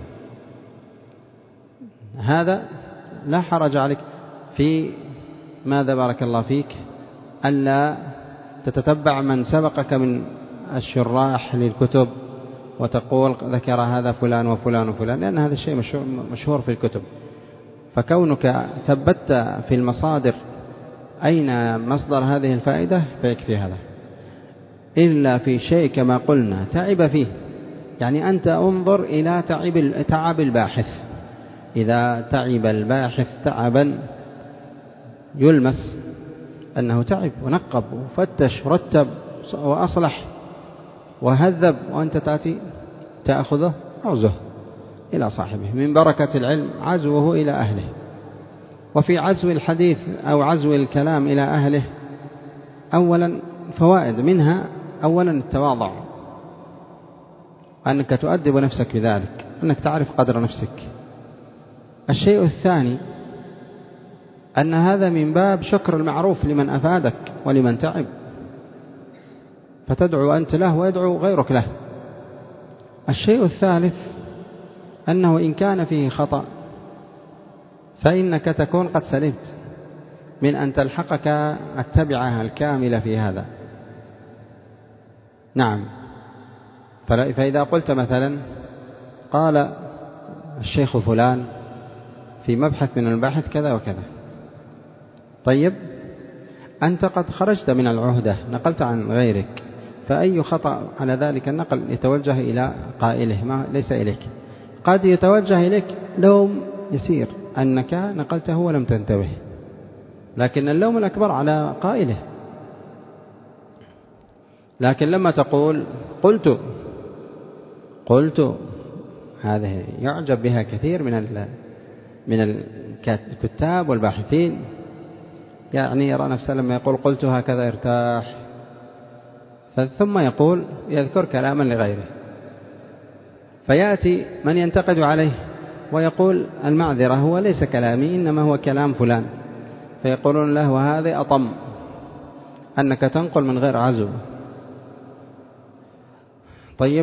هذا لا حرج عليك في ماذا بارك الله فيك ألا تتتبع من سبقك من الشراح للكتب وتقول ذكر هذا فلان وفلان وفلان، لأن هذا الشيء مشهور في الكتب. فكونك ثبت في المصادر أين مصدر هذه الفائدة فيكفي هذا. إلا في شيء كما قلنا تعب فيه، يعني أنت انظر إلى تعب الباحث. إذا تعب الباحث تعبا يلمس أنه تعب ونقب وفتش ورتب وأصلح وهذب، وأنت تأتي تأخذه عزه إلى صاحبه. من بركة العلم عزوه إلى أهله. وفي عزو الحديث أو عزو الكلام إلى أهله أولا فوائد، منها أولا التواضع، أنك تؤدب نفسك بذلك، أنك تعرف قدر نفسك. الشيء الثاني أن هذا من باب شكر المعروف لمن أفادك ولمن تعب، فتدعو أنت له ويدعو غيرك له. الشيء الثالث أنه إن كان فيه خطأ فإنك تكون قد سلمت من أن تلحقك التبعة الكاملة في هذا. نعم. فإذا قلت مثلا قال الشيخ فلان في مبحث من المباحث كذا وكذا، طيب أنت قد خرجت من العهدة، نقلت عن غيرك، فأي خطأ على ذلك النقل يتوجه إلى قائله ما ليس إليك. قد يتوجه إليك لوم يسير أنك نقلته ولم تنتبه، لكن اللوم الأكبر على قائله. لكن لما تقول قلت هذه يعجب بها كثير من الكتاب والباحثين، يعني يرى نفسه لما يقول قلت هكذا ارتاح، ثم يذكر كلاما لغيره، فيأتي من ينتقد عليه ويقول المعذرة هو ليس كلامي إنما هو كلام فلان، فيقولون له وهذا أطم أنك تنقل من غير عزو. طيب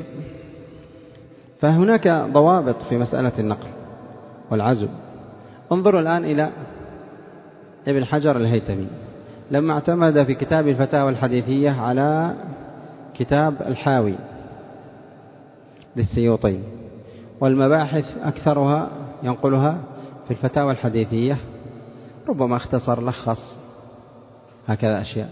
فهناك ضوابط في مسألة النقل والعزو. انظروا الآن إلى ابن حجر الهيثمي لما اعتمد في كتاب الفتاوى الحديثية على كتاب الحاوي للسيوطي، والمباحث أكثرها ينقلها في الفتاوى الحديثية، ربما اختصر لخص هكذا أشياء،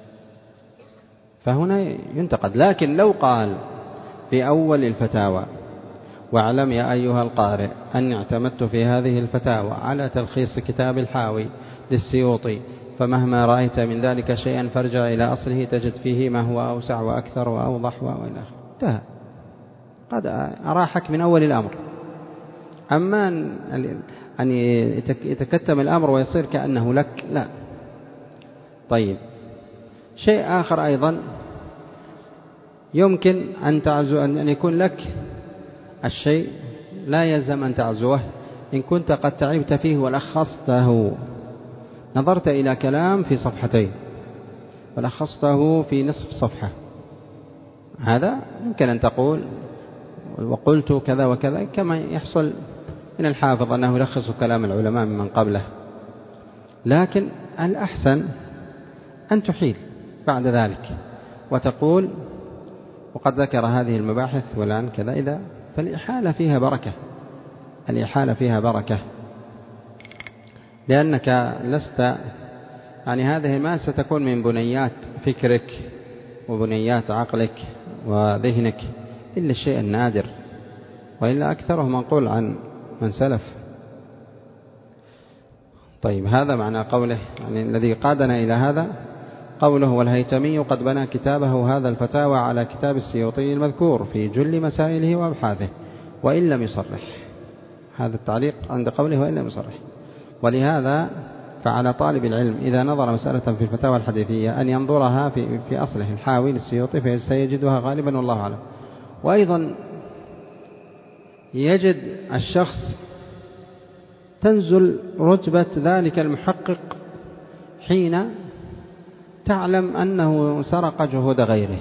فهنا ينتقد. لكن لو قال في أول الفتاوى واعلم يا أيها القارئ أني اعتمدت في هذه الفتاوى على تلخيص كتاب الحاوي للسيوطي، فمهما رأيت من ذلك شيئا فارجع إلى أصله تجد فيه ما هو أوسع وأكثر وأوضح وإلى آخره، انتهى، قد أراحك من أول الأمر. أما أن يتكتم الأمر ويصير كأنه لك، لا. طيب شيء آخر أيضا يمكن أن تعزو، أن يكون لك الشيء لا يلزم أن تعزوه إن كنت قد تعبت فيه ولخصته، نظرت إلى كلام في صفحتين ولخصته في نصف صفحة، هذا يمكن أن تقول وقلت كذا وكذا، كما يحصل من الحافظ أنه يلخص كلام العلماء من قبله. لكن الأحسن أن تحيل بعد ذلك وتقول وقد ذكر هذه المباحث فلان كذا، إذا فالإحالة فيها بركة، الإحالة فيها بركة. لأنك لست يعني هذه ما ستكون من بنيات فكرك وبنيات عقلك وذهنك إلا الشيء النادر، وإلا أكثره منقول عن من سلف. طيب هذا معنى قوله يعني الذي قادنا إلى هذا قوله: والهيثمي قد بنى كتابه هذا الفتاوى على كتاب السيوطي المذكور في جل مسائله وأبحاثه وإن لم يصرح. هذا التعليق عند قوله وإن لم يصرح. ولهذا فعلى طالب العلم إذا نظر مسألة في الفتاوى الحديثية أن ينظرها في أصله الحاوي للسيوطي فسيجدها غالبا والله أعلم. وأيضا يجد الشخص تنزل رتبة ذلك المحقق حين تعلم أنه سرق جهود غيره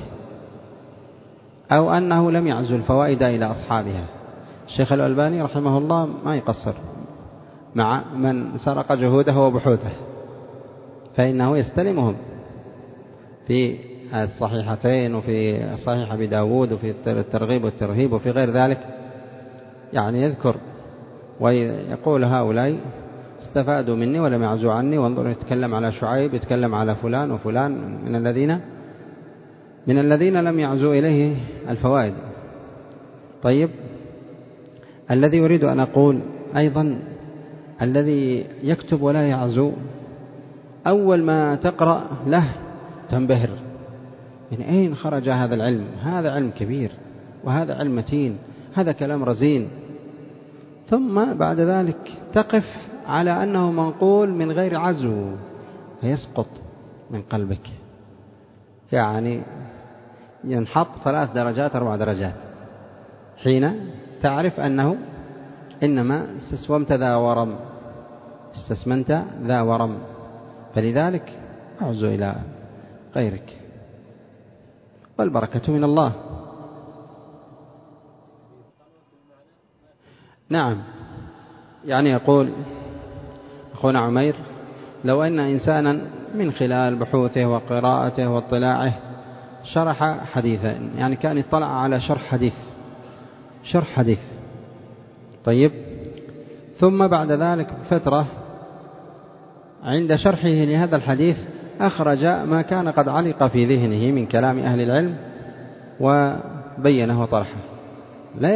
أو أنه لم يعزل الفوائد إلى أصحابها. الشيخ الألباني رحمه الله ما يقصر مع من سرق جهوده وبحوثه، فإنه يستلمهم في الصحيحتين وفي صحيح أبي داود وفي الترغيب والترهيب وفي غير ذلك، يعني يذكر ويقول: هؤلاء استفادوا مني ولم يعزوا عني، وانظر يتكلم على شعيب، يتكلم على فلان وفلان من الذين لم يعزوا إليه الفوائد. طيب الذي يريد أن أقول أيضا الذي يكتب ولا يعزو أول ما تقرأ له تنبهر: من أين خرج هذا العلم؟ هذا علم كبير وهذا علم متين، هذا كلام رزين. ثم بعد ذلك تقف على أنه منقول من غير عزو فيسقط من قلبك، يعني ينحط 3 درجات 4 درجات حين تعرف أنه إنما استسمنت ذا ورم، فلذلك أعزو إلى غيرك والبركة من الله. نعم، يعني يقول أخونا عمير: لو أن إنسانا من خلال بحوثه وقراءته واطلاعه شرح حديثا، يعني كان يطلع على شرح حديث طيب، ثم بعد ذلك فترة عند شرحه لهذا الحديث أخرج ما كان قد علق في ذهنه من كلام أهل العلم وبينه وطرحه، لا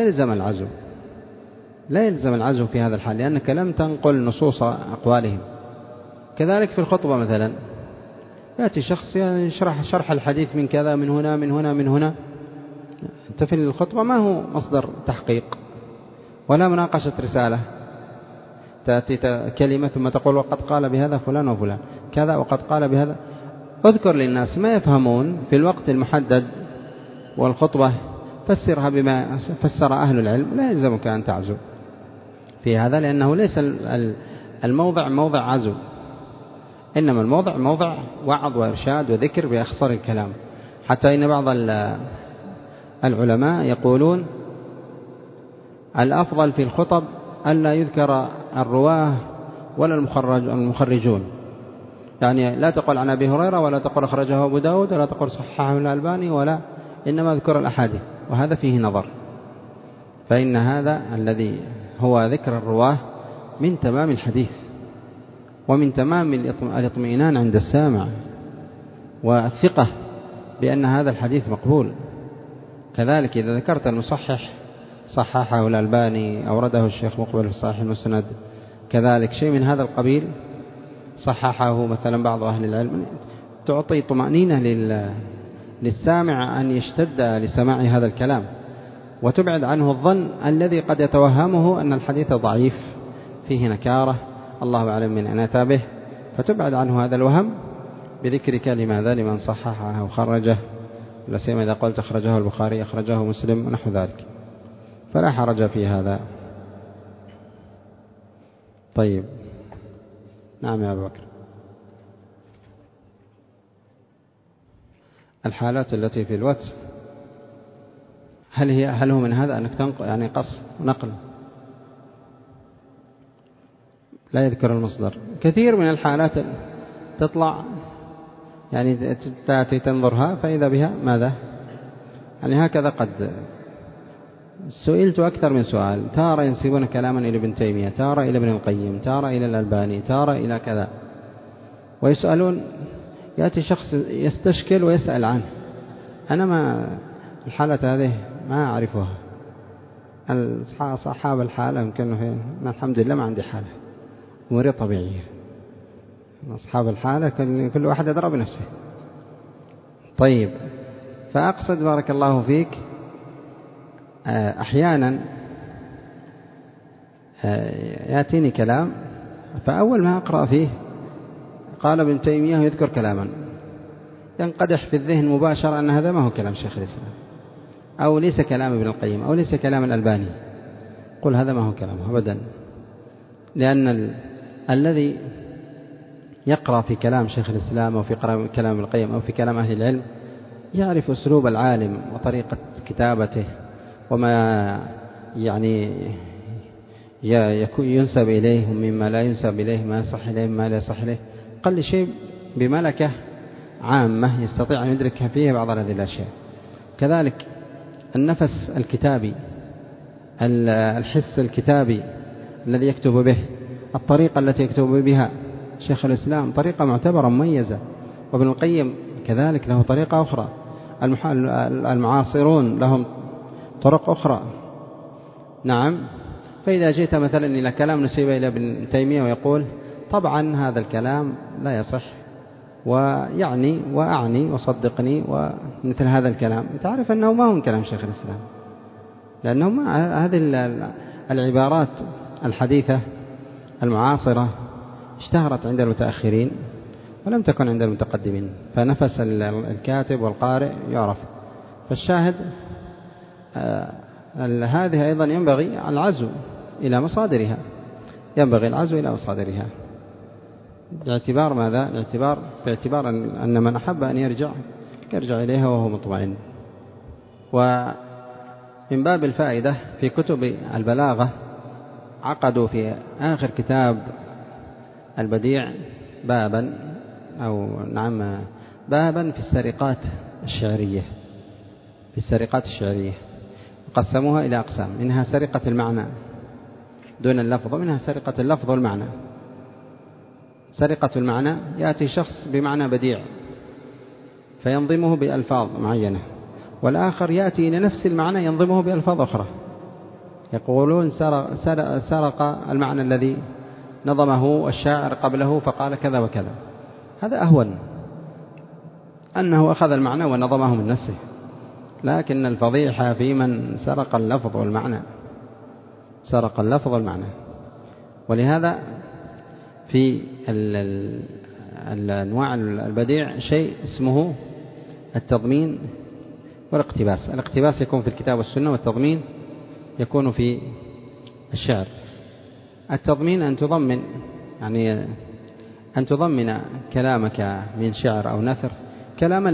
يلزم العزو في هذا الحال، لأنك لم تنقل نصوص أقوالهم. كذلك في الخطبة مثلا يأتي شخص يشرح شرح الحديث من كذا، من هنا، أنت في الخطبة ما هو مصدر تحقيق ولا مناقشة رسالة، تأتي كلمة ثم تقول: وقد قال بهذا فلان وفلان كذا، وقد قال بهذا. اذكر للناس ما يفهمون في الوقت المحدد، والخطبة فسرها بما فسر أهل العلم، لا يلزمك أن تعزو في هذا، لأنه ليس الموضع موضع عزو، إنما الموضع موضع وعظ وإرشاد وذكر بأخصر الكلام. حتى إن بعض العلماء يقولون: الأفضل في الخطب ألا يذكر الرواه ولا المخرجون، يعني لا تقول عن أبي هريرة ولا تقول أخرجه أبو داود ولا تقول صححه الألباني، إنما اذكر الأحاديث، وهذا فيه نظر. فإن هذا الذي هو ذكر الرواه من تمام الحديث ومن تمام الاطمئنان عند السامع والثقة بأن هذا الحديث مقبول. كذلك إذا ذكرت المصحح صححه الألباني، أورده الشيخ مقبل في صحيح المسند، كذلك شيء من هذا القبيل صححه مثلا بعض أهل العلم، تعطي طمأنينة للسامع أن يشتد لسماع هذا الكلام، وتبعد عنه الظن الذي قد يتوهمه أن الحديث ضعيف فيه نكارة الله أعلم من أين أتى به، فتبعد عنه هذا الوهم بذكرك لماذا لمن صححه أو خرجه، لا سيما إذا قلت أخرجه البخاري أخرجه مسلم ونحو ذلك، فلا حرج في هذا. طيب نعم يا أبو بكر. الحالات التي في الوتس هل هو من هذا أنك تنقل يعني قص نقل لا يذكر المصدر؟ كثير من الحالات تطلع يعني تأتي تنظرها فإذا بها ماذا يعني هكذا قد سئلت أكثر من سؤال، تارة ينسبون كلاما إلى ابن تيمية، تارة إلى ابن القيم، تارة إلى الألباني، تارة إلى كذا، ويسألون، يأتي شخص يستشكل ويسأل عنه. أنا ما الحالة هذه ما أعرفها. أصحاب الحالة يمكن الحمد لله ما عندي حالة، أموري طبيعية. أصحاب الحالة كل واحد يدرى بنفسه. طيب، فأقصد بارك الله فيك أحيانا يأتيني كلام، فأول ما أقرأ فيه قال ابن تيمية يذكر كلاما ينقدح في الذهن مباشرة أن هذا ما هو كلام شيخ الإسلام، أو ليس كلام ابن القيم، أو ليس كلام الألباني. قل هذا ما هو كلامه أبدا، لأن الذي يقرأ في كلام شيخ الإسلام أو في كلام ابن القيم أو في كلام أهل العلم يعرف أسلوب العالم وطريقة كتابته وما يعني ينسب إليه مما لا ينسب إليه، ما يصح إليه ما لا يصح إليه. قل شيء بملكة عامة يستطيع أن يدرك فيه بعض هذه الأشياء. كذلك النفس الكتابي، الحس الكتابي الذي يكتب به، الطريقة التي يكتب بها شيخ الإسلام طريقة معتبرة مميزة، وابن القيم كذلك له طريقة أخرى، المعاصرون لهم طرق أخرى. نعم. فإذا جئت مثلا إلى كلام نسيب إلى ابن تيمية ويقول طبعا هذا الكلام لا يصح ويعني وأعني وصدقني ومثل هذا الكلام، تعرف أنه ما هو كلام شيخ الإسلام، لأنه هذه العبارات الحديثة المعاصرة اشتهرت عند المتأخرين ولم تكن عند المتقدمين، فنفس الكاتب والقارئ يعرف. فالشاهد هذه أيضا ينبغي العزو إلى مصادرها، ينبغي العزو إلى مصادرها، باعتبار ماذا؟ باعتبار أن من أحب أن يرجع إليها وهو مطمئن. ومن باب الفائدة في كتب البلاغة عقدوا في آخر كتاب البديع بابا في السرقات الشعرية، وقسموها إلى أقسام، منها سرقة المعنى دون اللفظ، ومنها سرقة اللفظ والمعنى. سرقة المعنى يأتي شخص بمعنى بديع فينظمه بألفاظ معينة، والآخر يأتي إلى نفس المعنى ينظمه بألفاظ أخرى، يقولون سرق المعنى الذي نظمه الشاعر قبله فقال كذا وكذا. هذا أهون، أنه أخذ المعنى ونظمه من نفسه، لكن الفضيحة في من سرق اللفظ والمعنى. ولهذا في الأنواع البديع شيء اسمه التضمين والاقتباس. الاقتباس يكون في الكتاب والسنة، والتضمين يكون في الشعر. التضمين أن تضمن كلامك من شعر أو نثر كلاما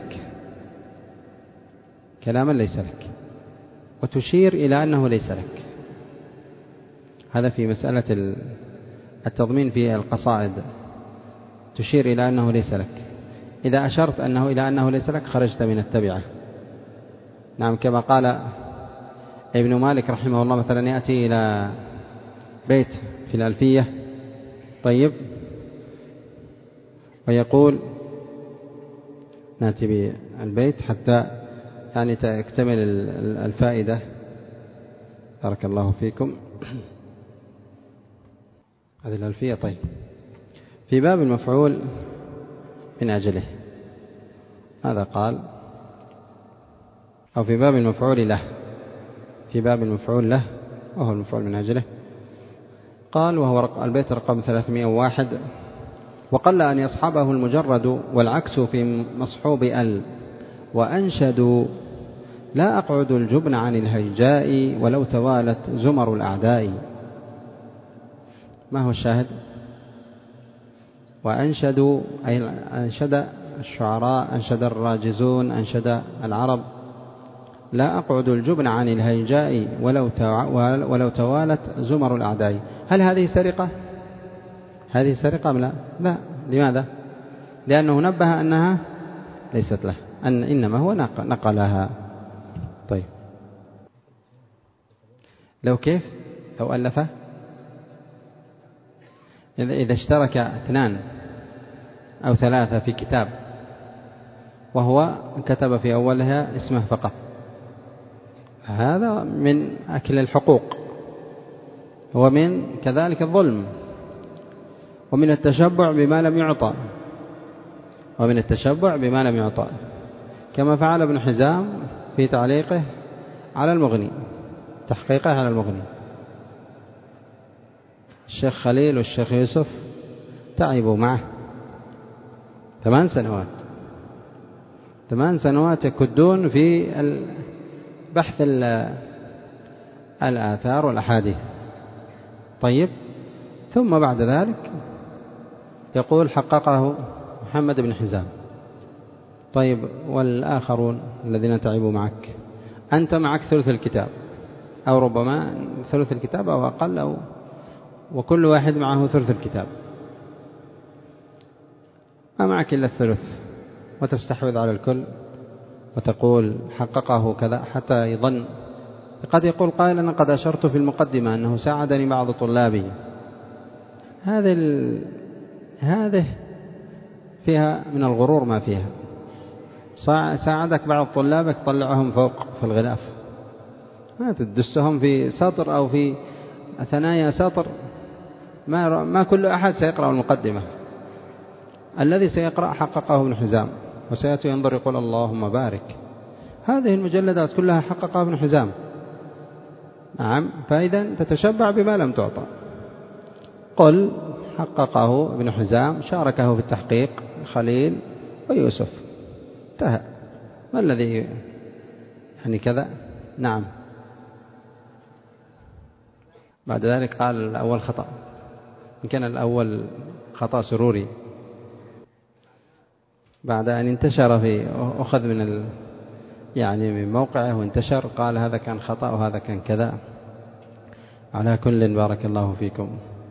ليس لك وتشير إلى أنه ليس لك. هذا في مسألة التضمين في القصائد، تشير إلى أنه ليس لك. إذا أشرت إلى أنه ليس لك خرجت من التبعة. نعم، كما قال ابن مالك رحمه الله مثلا، يأتي إلى بيت في الألفية طيب ويقول، نأتي بالبيت حتى يعني تكتمل الفائدة. بارك الله فيكم. هذه الألفية. طيب، في باب المفعول من أجله هذا قال، أو في باب المفعول له وهو المفعول من أجله قال، وهو البيت رقم 301: وقل أن يصحبه المجرد والعكس في مصحوب وأنشدوا لا أقعد الجبن عن الهيجاء ولو توالت زمر الأعداء. ما هو الشاهد؟ وأنشدوا أي أنشد الشعراء، أنشد الراجزون، أنشد العرب: لا أقعد الجبن عن الهيجاء ولو توالت زمر الأعداء. هل هذه سرقة؟ هذه سرقة أم لا؟ لا. لماذا؟ لأنه نبه أنها ليست له، إنما هو نقلها. طيب، لو كيف؟ لو ألف، إذا اشترك 2 أو 3 في كتاب وهو كتب في أولها اسمه فقط، هذا من أكل الحقوق ومن كذلك الظلم ومن التشبع بما لم يعطى، ومن التشبع بما لم يعطى، كما فعل ابن حزام في تعليقه على المغني، تحقيقه على المغني. الشيخ خليل والشيخ يوسف تعبوا معه 8 سنوات، 8 سنوات يكدون في بحث الآثار والأحاديث. طيب، ثم بعد ذلك يقول حققه محمد بن حزام. طيب، والآخرون الذين تعبوا معك، أنت معك ثلث الكتاب أو ربما ثلث الكتاب أو أقل، وكل واحد معه ثلث الكتاب، ما معك إلا الثلث، وتستحوذ على الكل وتقول حققه كذا، حتى يظن قد يقول قائل أنا قد أشرت في المقدمة أنه ساعدني بعض طلابي. هذه فيها من الغرور ما فيها. ساعدك بعض طلابك طلعهم فوق في الغلاف، ما تدسهم في سطر أو في ثنايا سطر، ما كل أحد سيقرأ المقدمة. الذي سيقرأ حققه ابن حزام، وسيأتي ينظر يقول اللهم بارك، هذه المجلدات كلها حققها ابن حزام. نعم، فإذا تتشبع بما لم تعطى. قل حققه ابن حزام، شاركه في التحقيق خليل ويوسف، انتهى. ما الذي يعني كذا؟ نعم. بعد ذلك قال الأول خطأ، إن كان الأول خطأ سروري، بعد أن انتشر في أخذ من يعني من موقعه وانتشر، قال هذا كان خطأ وهذا كان كذا. على كل، بارك الله فيكم.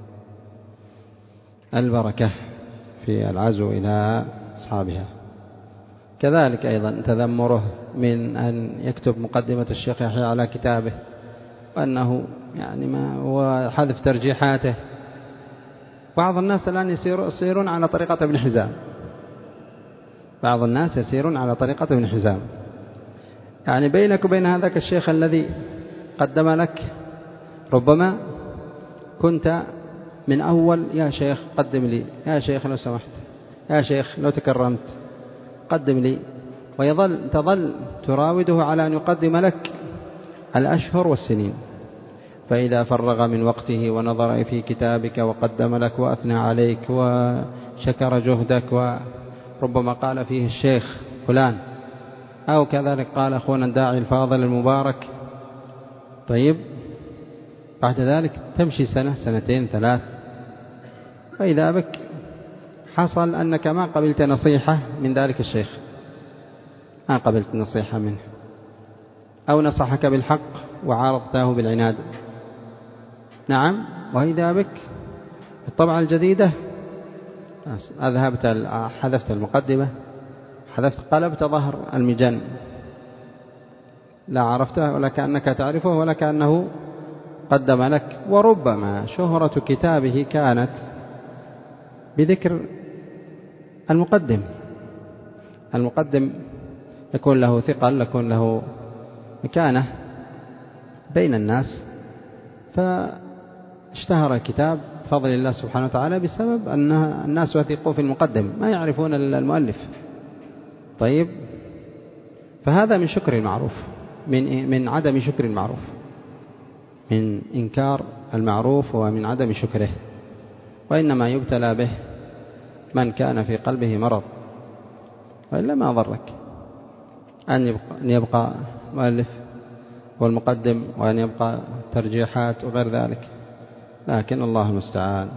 البركة في العزو إلى أصحابها. كذلك أيضا تذمره من أن يكتب مقدمة الشيخ يحيى على كتابه، وأنه يعني ما وحذف ترجيحاته. بعض الناس الآن يسيرون على طريقة ابن حزام، بعض الناس يسيرون على طريقة ابن حزام. يعني بينك وبين هذاك الشيخ الذي قدم لك ربما كنت من أول يا شيخ قدم لي، يا شيخ لو سمحت، يا شيخ لو تكرمت قدم لي، تظل تراوده على أن يقدم لك الأشهر والسنين. فإذا فرغ من وقته ونظر في كتابك وقدم لك وأثنى عليك وشكر جهدك، وربما قال فيه الشيخ فلان، أو كذلك قال أخونا الداعي الفاضل المبارك، طيب بعد ذلك تمشي 1 2 3 فإذا بك حصل أنك ما قبلت نصيحة من ذلك الشيخ، ما قبلت نصيحة منه، أو نصحك بالحق وعارضته بالعناد. نعم، وإذا بك الطبعة الجديدة أذهبت حذفت المقدمة، قلبت ظهر المجن، لا عرفته ولا كأنك تعرفه ولا كأنه قدم لك. وربما شهرة كتابه كانت بذكر المقدم يكون له ثقل، يكون له مكانة بين الناس، فاشتهر الكتاب بفضل الله سبحانه وتعالى بسبب أن الناس وثقوا في المقدم، ما يعرفون المؤلف. طيب، فهذا من شكر المعروف، من عدم شكر المعروف، من إنكار المعروف ومن عدم شكره. وإنما يبتلى به من كان في قلبه مرض، وإلا ما ضرك أن يبقى مؤلف والمقدم، وأن يبقى ترجيحات وغير ذلك. لكن الله المستعان،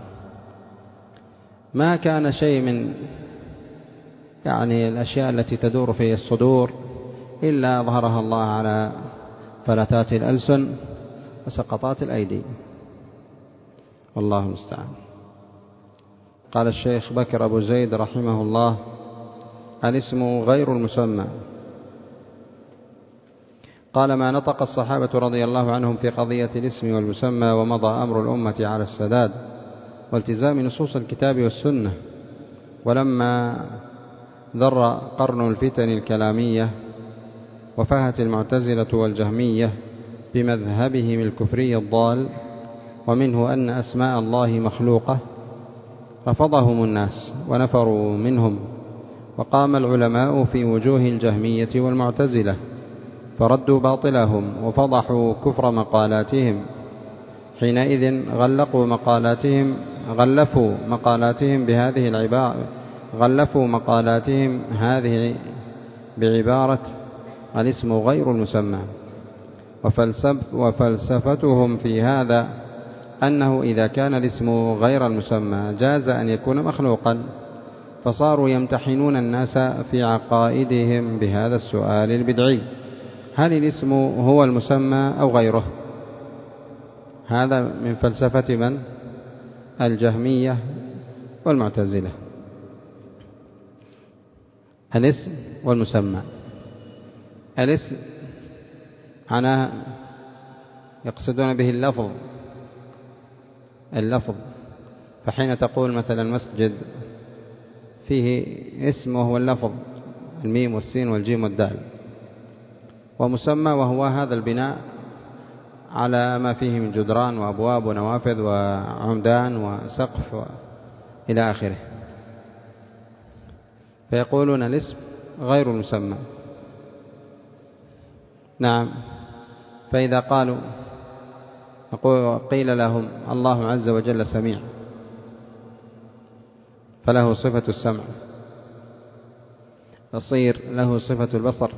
ما كان شيء من يعني الأشياء التي تدور في الصدور إلا ظهرها الله على فلتات الألسن وسقطات الأيدي، والله المستعان. قال الشيخ بكر أبو زيد رحمه الله: الاسم غير المسمى، قال: ما نطق الصحابة رضي الله عنهم في قضية الاسم والمسمى، ومضى أمر الأمة على السداد والتزام نصوص الكتاب والسنة. ولما ذر قرن الفتن الكلامية وفاهت المعتزلة والجهمية بمذهبهم الكفري الضال، ومنه أن أسماء الله مخلوقة، رفضهم الناس ونفروا منهم، وقام العلماء في وجوه الجهمية والمعتزلة فردوا باطلهم وفضحوا كفر مقالاتهم. حينئذ غلفوا مقالاتهم هذه بعبارة: الاسم غير المسمى. وفلسفتهم في هذا أنه إذا كان الاسم غير المسمى جاز أن يكون مخلوقا، فصاروا يمتحنون الناس في عقائدهم بهذا السؤال البدعي: هل الاسم هو المسمى أو غيره؟ هذا من فلسفة من؟ الجهمية والمعتزلة. الاسم والمسمى. الاسم معناه يقصدون به اللفظ. فحين تقول مثلا مسجد فيه اسم وهو اللفظ، الميم والسين والجيم والدال، ومسمى وهو هذا البناء على ما فيه من جدران وأبواب ونوافذ وعمدان وسقف إلى آخره. فيقولون الاسم غير المسمى. نعم. فإذا قيل لهم الله عز وجل سميع، فله صفة السمع، بصير له صفة البصر،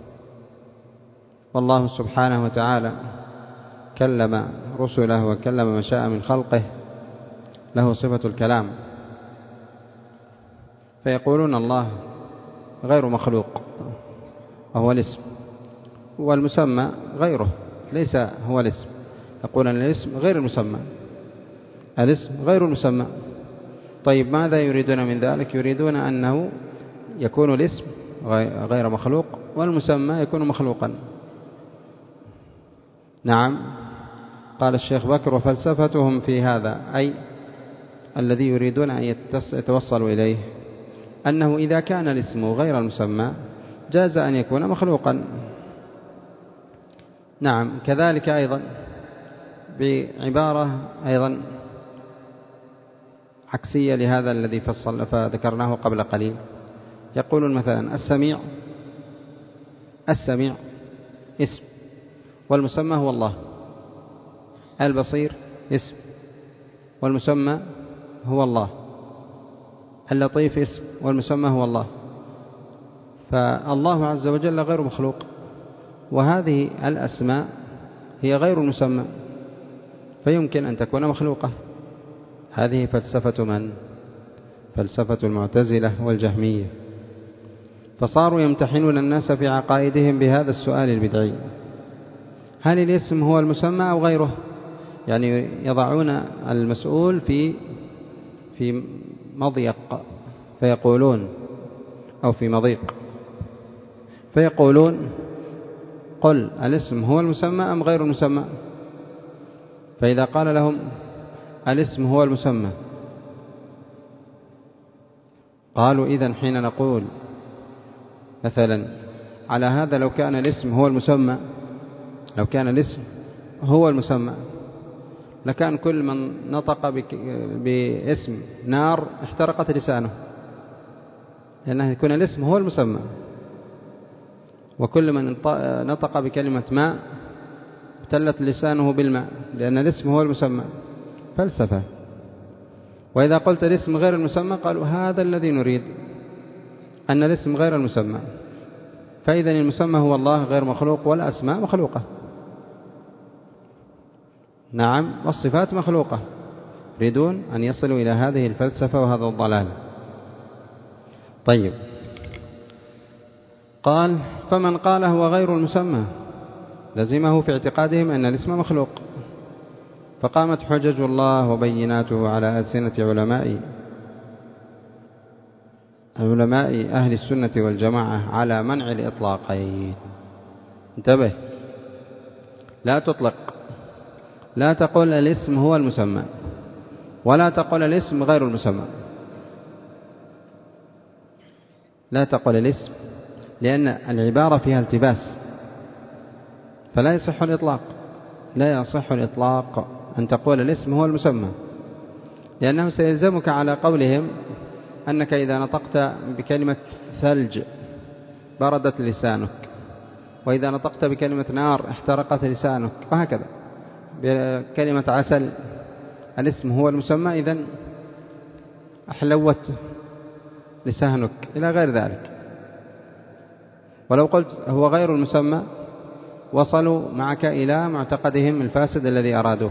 والله سبحانه وتعالى كلم رسله وكلم من شاء من خلقه، له صفة الكلام. فيقولون الله غير مخلوق وهو الاسم، والمسمى غيره ليس هو الاسم. يقول أن الاسم غير المسمى، الاسم غير المسمى. طيب ماذا يريدون من ذلك؟ يريدون أنه يكون الاسم غير مخلوق والمسمى يكون مخلوقا. نعم. قال الشيخ بكر: وفلسفتهم في هذا، أي الذي يريدون أن يتوصلوا إليه، أنه إذا كان الاسم غير المسمى جاز أن يكون مخلوقا. نعم. كذلك أيضا بعبارة أيضا عكسية لهذا الذي فذكرناه قبل قليل. يقولون مثلا السميع اسم والمسمى هو الله، البصير اسم والمسمى هو الله، اللطيف اسم والمسمى هو الله. فالله عز وجل غير مخلوق، وهذه الأسماء هي غير المسمى، فيمكن أن تكون مخلوقة. هذه فلسفة من؟ فلسفة المعتزلة والجهمية. فصاروا يمتحنون الناس في عقائدهم بهذا السؤال البدعي: هل الاسم هو المسمى أو غيره؟ يعني يضعون المسؤول في مضيق، فيقولون أو في مضيق، فيقولون: قل الاسم هو المسمى أم غير المسمى؟ فإذا قال لهم الاسم هو المسمى، قالوا: إذن حين نقول مثلا على هذا لو كان الاسم هو المسمى لكان كل من نطق باسم نار احترقت لسانه، لأنه يكون الاسم هو المسمى، وكل من نطق بكلمة ماء ابتلت لسانه بالماء، لأن الاسم هو المسمى. فلسفة. وإذا قلت الاسم غير المسمى قالوا: هذا الذي نريد، أن الاسم غير المسمى، فإذا المسمى هو الله غير مخلوق والأسماء مخلوقة. نعم. والصفات مخلوقة. يريدون أن يصلوا إلى هذه الفلسفة وهذا الضلال. طيب. قال: فمن قال هو غير المسمى لزمه في اعتقادهم أن الاسم مخلوق. فقامت حجج الله وبيناته على ألسنة علماء أهل السنة والجماعة على منع الإطلاقين. انتبه، لا تطلق، لا تقول الاسم هو المسمى ولا تقول الاسم غير المسمى، لا تقول الاسم، لأن العبارة فيها التباس، فلا يصح الإطلاق، لا يصح الإطلاق أن تقول الاسم هو المسمى، لأنه سيلزمك على قولهم أنك إذا نطقت بكلمة ثلج بردت لسانك، وإذا نطقت بكلمة نار احترقت لسانك، وهكذا. بكلمة عسل الاسم هو المسمى، إذن أحلوت لسانك إلى غير ذلك. ولو قلت هو غير المسمى وصلوا معك إلى معتقدهم الفاسد الذي أرادوه.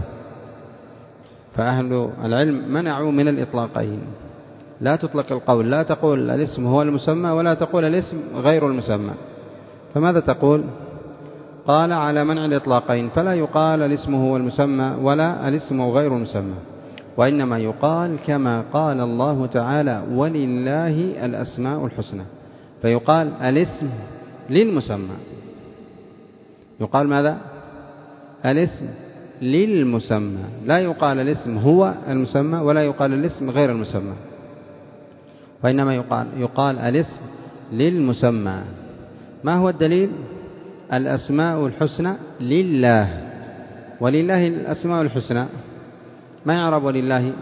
فأهل العلم منعوا من الإطلاقين، لا تطلق القول، لا تقول الاسم هو المسمى ولا تقول الاسم غير المسمى. فماذا تقول؟ قال على منع الإطلاقين، فلا يقال الاسم هو المسمى ولا الاسم غير المسمى، وإنما يقال كما قال الله تعالى ولله الأسماء الحسنى، فيقال الاسم للمسمى. يقال ماذا؟ الاسم للمسمى، لا يقال الاسم هو المسمى ولا يقال الاسم غير المسمى، وإنما يقال الاسم للمسمى. ما هو الدليل؟ الأسماء الحسنى لله، ولله الأسماء الحسنى. ما يعرب ولله؟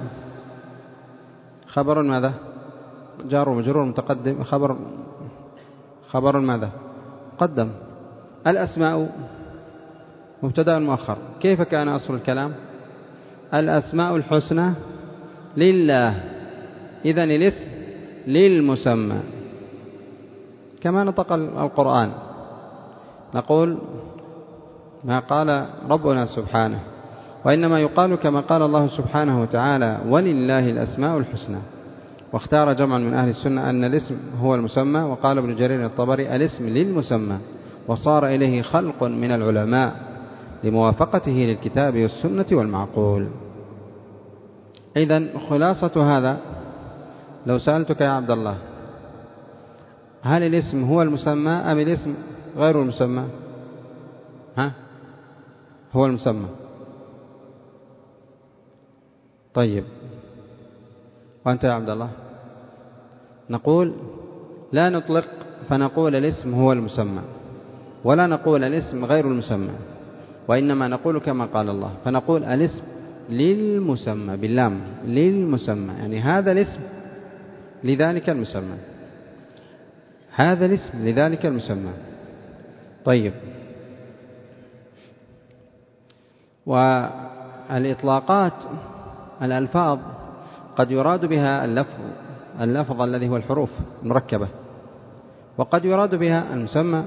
خبر ماذا؟ جار ومجرور متقدم، خبر ماذا؟ قدم. الأسماء مبتدأ مؤخر. كيف كان أصل الكلام؟ الأسماء الحسنى لله، إذن الاسم للمسمى، كما نطق القرآن. نقول ما قال ربنا سبحانه، وإنما يقال كما قال الله سبحانه وتعالى ولله الأسماء الحسنى. واختار جمع من أهل السنة أن الاسم هو المسمى، وقال ابن جرير الطبري الاسم للمسمى، وصار إليه خلق من العلماء لموافقته للكتاب والسنة والمعقول. إذن خلاصة هذا، لو سألتك يا عبد الله هل الاسم هو المسمى أم الاسم غير المسمى؟ هو المسمى. طيب، وأنت يا عبد الله؟ نقول لا نطلق، فنقول الاسم هو المسمى، ولا نقول الاسم غير المسمى، وإنما نقول كما قال الله، فنقول الاسم للمسمى باللام، للمسمى، يعني هذا الاسم لذلك المسمى، هذا الاسم لذلك المسمى. طيب، والإطلاقات الألفاظ قد يراد بها اللفظ الذي هو الحروف المركبة، وقد يراد بها المسمى.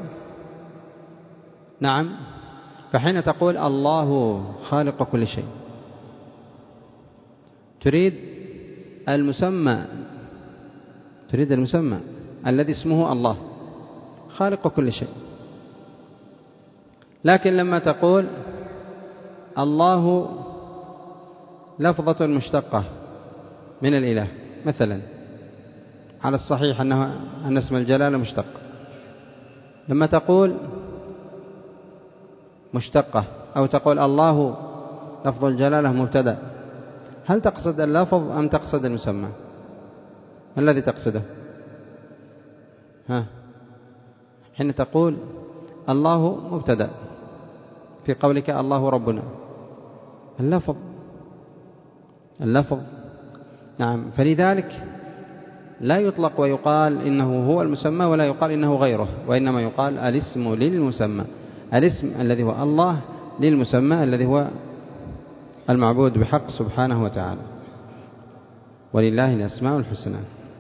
نعم، فحين تقول الله خالق كل شيء تريد المسمى الذي اسمه الله خالق كل شيء. لكن لما تقول الله لفظة مشتقة من الإله مثلا، على الصحيح أن اسم الجلالة مشتق، لما تقول مشتقة أو تقول الله لفظ الجلالة مبتدأ، هل تقصد اللفظ أم تقصد المسمى؟ ما الذي تقصده؟ حين تقول الله مبتدأ في قولك الله ربنا، اللفظ. نعم، فلذلك لا يطلق ويقال إنه هو المسمى ولا يقال إنه غيره، وإنما يقال الاسم للمسمى، الاسم الذي هو الله للمسمى الذي هو المعبود بحق سبحانه وتعالى، ولله الأسماء الحسنى.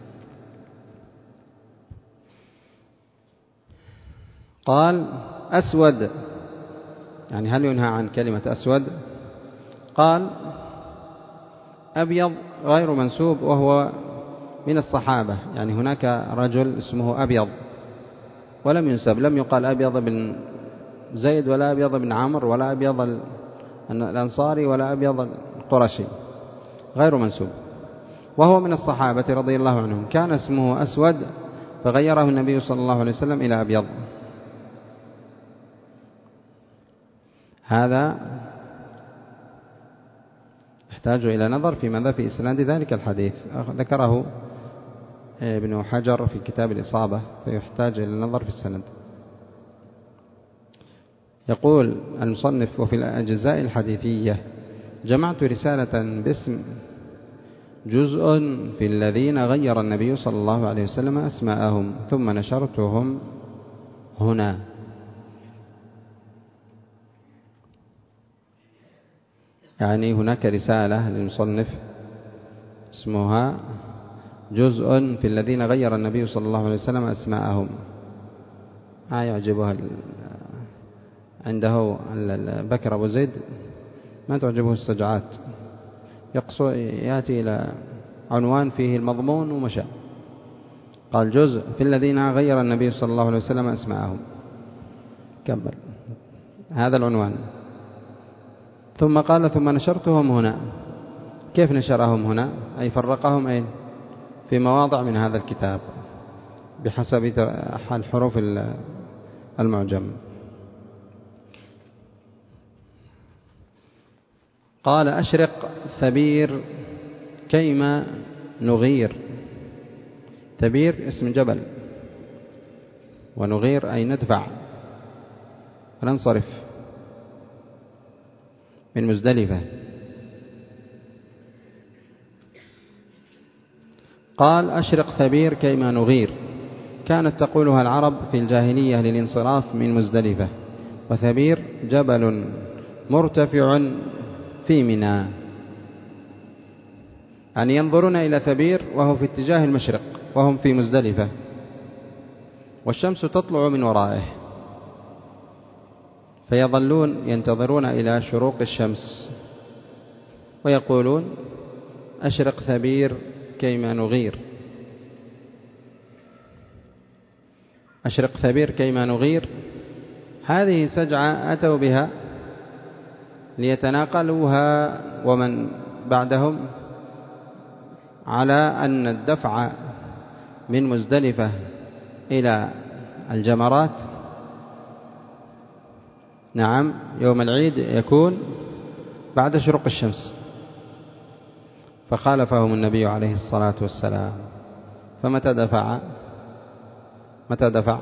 قال أسود، يعني هل ينهى عن كلمة أسود؟ قال أبيض غير منسوب وهو من الصحابة، يعني هناك رجل اسمه أبيض ولم ينسب، لم يقال أبيض بن زيد ولا أبيض بن عمرو ولا أبيض الأنصاري ولا أبيض القرشي، غير منسوب، وهو من الصحابة رضي الله عنهم. كان اسمه أسود فغيره النبي صلى الله عليه وسلم إلى أبيض. هذا يحتاج إلى نظر في ماذا في إسناد ذلك الحديث. ذكره ابن حجر في كتاب الإصابة، فيحتاج إلى النظر في السند. يقول المصنف: وفي الأجزاء الحديثية جمعت رسالة باسم جزء في الذين غير النبي صلى الله عليه وسلم أسماءهم ثم نشرتهم هنا. يعني هناك رسالة للمصنف اسمها جزء في الذين غير النبي صلى الله عليه وسلم أسماءهم. ما يعجبها عنده بكر أبو زيد، ما تعجبه السجعات، يأتي إلى عنوان فيه المضمون ومشى. قال جزء في الذين غير النبي صلى الله عليه وسلم أسماءهم، كمل هذا العنوان. ثم قال: ثم نشرتهم هنا. كيف نشرهم هنا؟ أي فرقهم أين؟ في مواضع من هذا الكتاب بحسب الحروف المعجم. قال: أشرق ثبير كيما نغير. ثبير اسم جبل، ونغير أي ندفع وننصرف من مزدلفة. قال: أشرق ثبير كيما نغير، كانت تقولها العرب في الجاهلية للانصراف من مزدلفة. وثبير جبل مرتفع في منى. يعني ينظرون إلى ثبير وهو في اتجاه المشرق وهم في مزدلفة، والشمس تطلع من ورائه، فيظلون ينتظرون إلى شروق الشمس ويقولون: أشرق ثبير كيما نغير. أشرق ثبير كيما نغير، هذه سجعة أتوا بها ليتناقلوها ومن بعدهم على أن الدفع من مزدلفة إلى الجمرات نعم يوم العيد يكون بعد شروق الشمس، فخالفهم النبي عليه الصلاة والسلام. فمتى دفع؟ متى دفع؟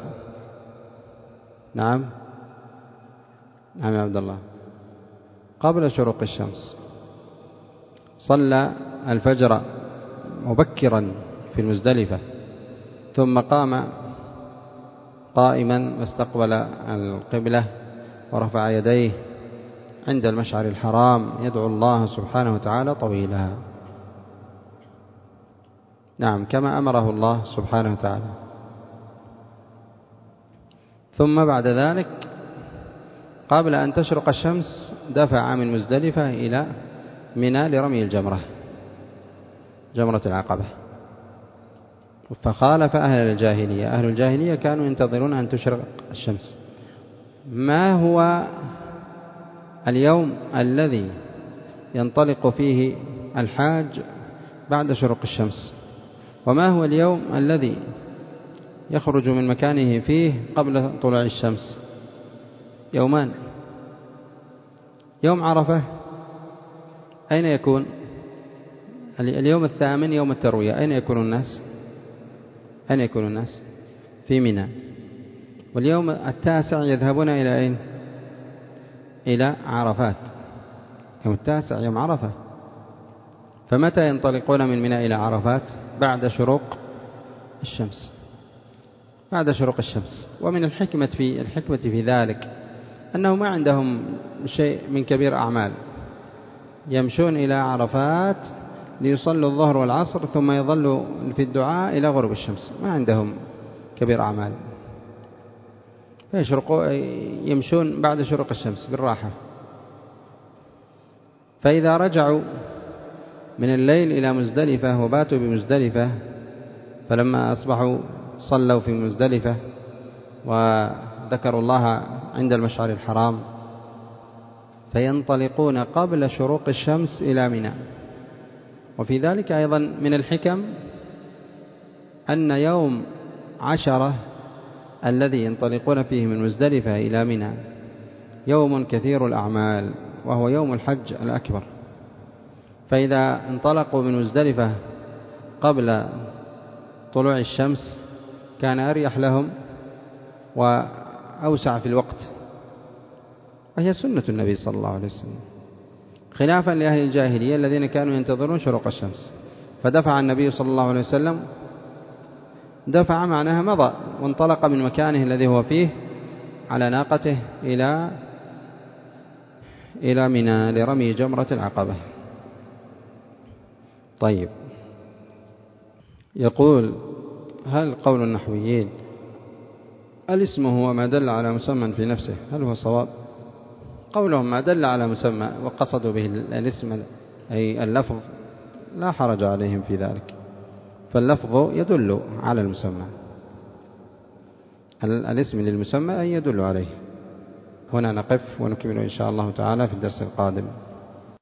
نعم نعم يا عبد الله، قبل شروق الشمس. صلى الفجر مبكرا في المزدلفة، ثم قام قائما واستقبل القبلة ورفع يديه عند المشعر الحرام يدعو الله سبحانه وتعالى طويلا، نعم كما أمره الله سبحانه وتعالى. ثم بعد ذلك قبل أن تشرق الشمس دفع من مزدلفة إلى منى لرمي الجمرة، جمرة العقبة. فخالف أهل الجاهلية. أهل الجاهلية كانوا ينتظرون أن تشرق الشمس. ما هو اليوم الذي ينطلق فيه الحاج بعد شروق الشمس؟ وما هو اليوم الذي يخرج من مكانه فيه قبل طلوع الشمس؟ يومان. يوم عرفة أين يكون؟ اليوم الثامن يوم التروية. أين يكون الناس؟ أين يكون الناس؟ في منى. واليوم التاسع يذهبون إلى أين؟ إلى عرفات. يوم التاسع يوم عرفة. فمتى ينطلقون من منى إلى عرفات؟ بعد شروق الشمس، بعد شروق الشمس. ومن الحكمة في ذلك أنه ما عندهم شيء من كبير أعمال، يمشون إلى عرفات ليصلوا الظهر والعصر ثم يظلوا في الدعاء إلى غروب الشمس، ما عندهم كبير أعمال، يمشون بعد شروق الشمس بالراحة. فإذا رجعوا من الليل إلى مزدلفة وباتوا بمزدلفة، فلما أصبحوا صلوا في مزدلفة وذكروا الله عند المشعر الحرام، فينطلقون قبل شروق الشمس إلى منى. وفي ذلك أيضا من الحكم أن يوم 10 الذي ينطلقون فيه من مزدلفة إلى منى يوم كثير الأعمال وهو يوم الحج الأكبر. فإذا انطلقوا من مزدلفة قبل طلوع الشمس كان أريح لهم وأوسع في الوقت، وهي سنة النبي صلى الله عليه وسلم، خلافا لأهل الجاهلية الذين كانوا ينتظرون شروق الشمس. فدفع النبي صلى الله عليه وسلم، دفع معناها مضى، وانطلق من مكانه الذي هو فيه على ناقته إلى منى لرمي جمرة العقبة. طيب، يقول: هل قول النحويين الاسم هو ما دل على مسمى في نفسه هل هو صواب؟ قولهم ما دل على مسمى وقصدوا به الاسم أي اللفظ لا حرج عليهم في ذلك، فاللفظ يدل على المسمى، الاسم للمسمى أي يدل عليه. هنا نقف ونكمل إن شاء الله تعالى في الدرس القادم.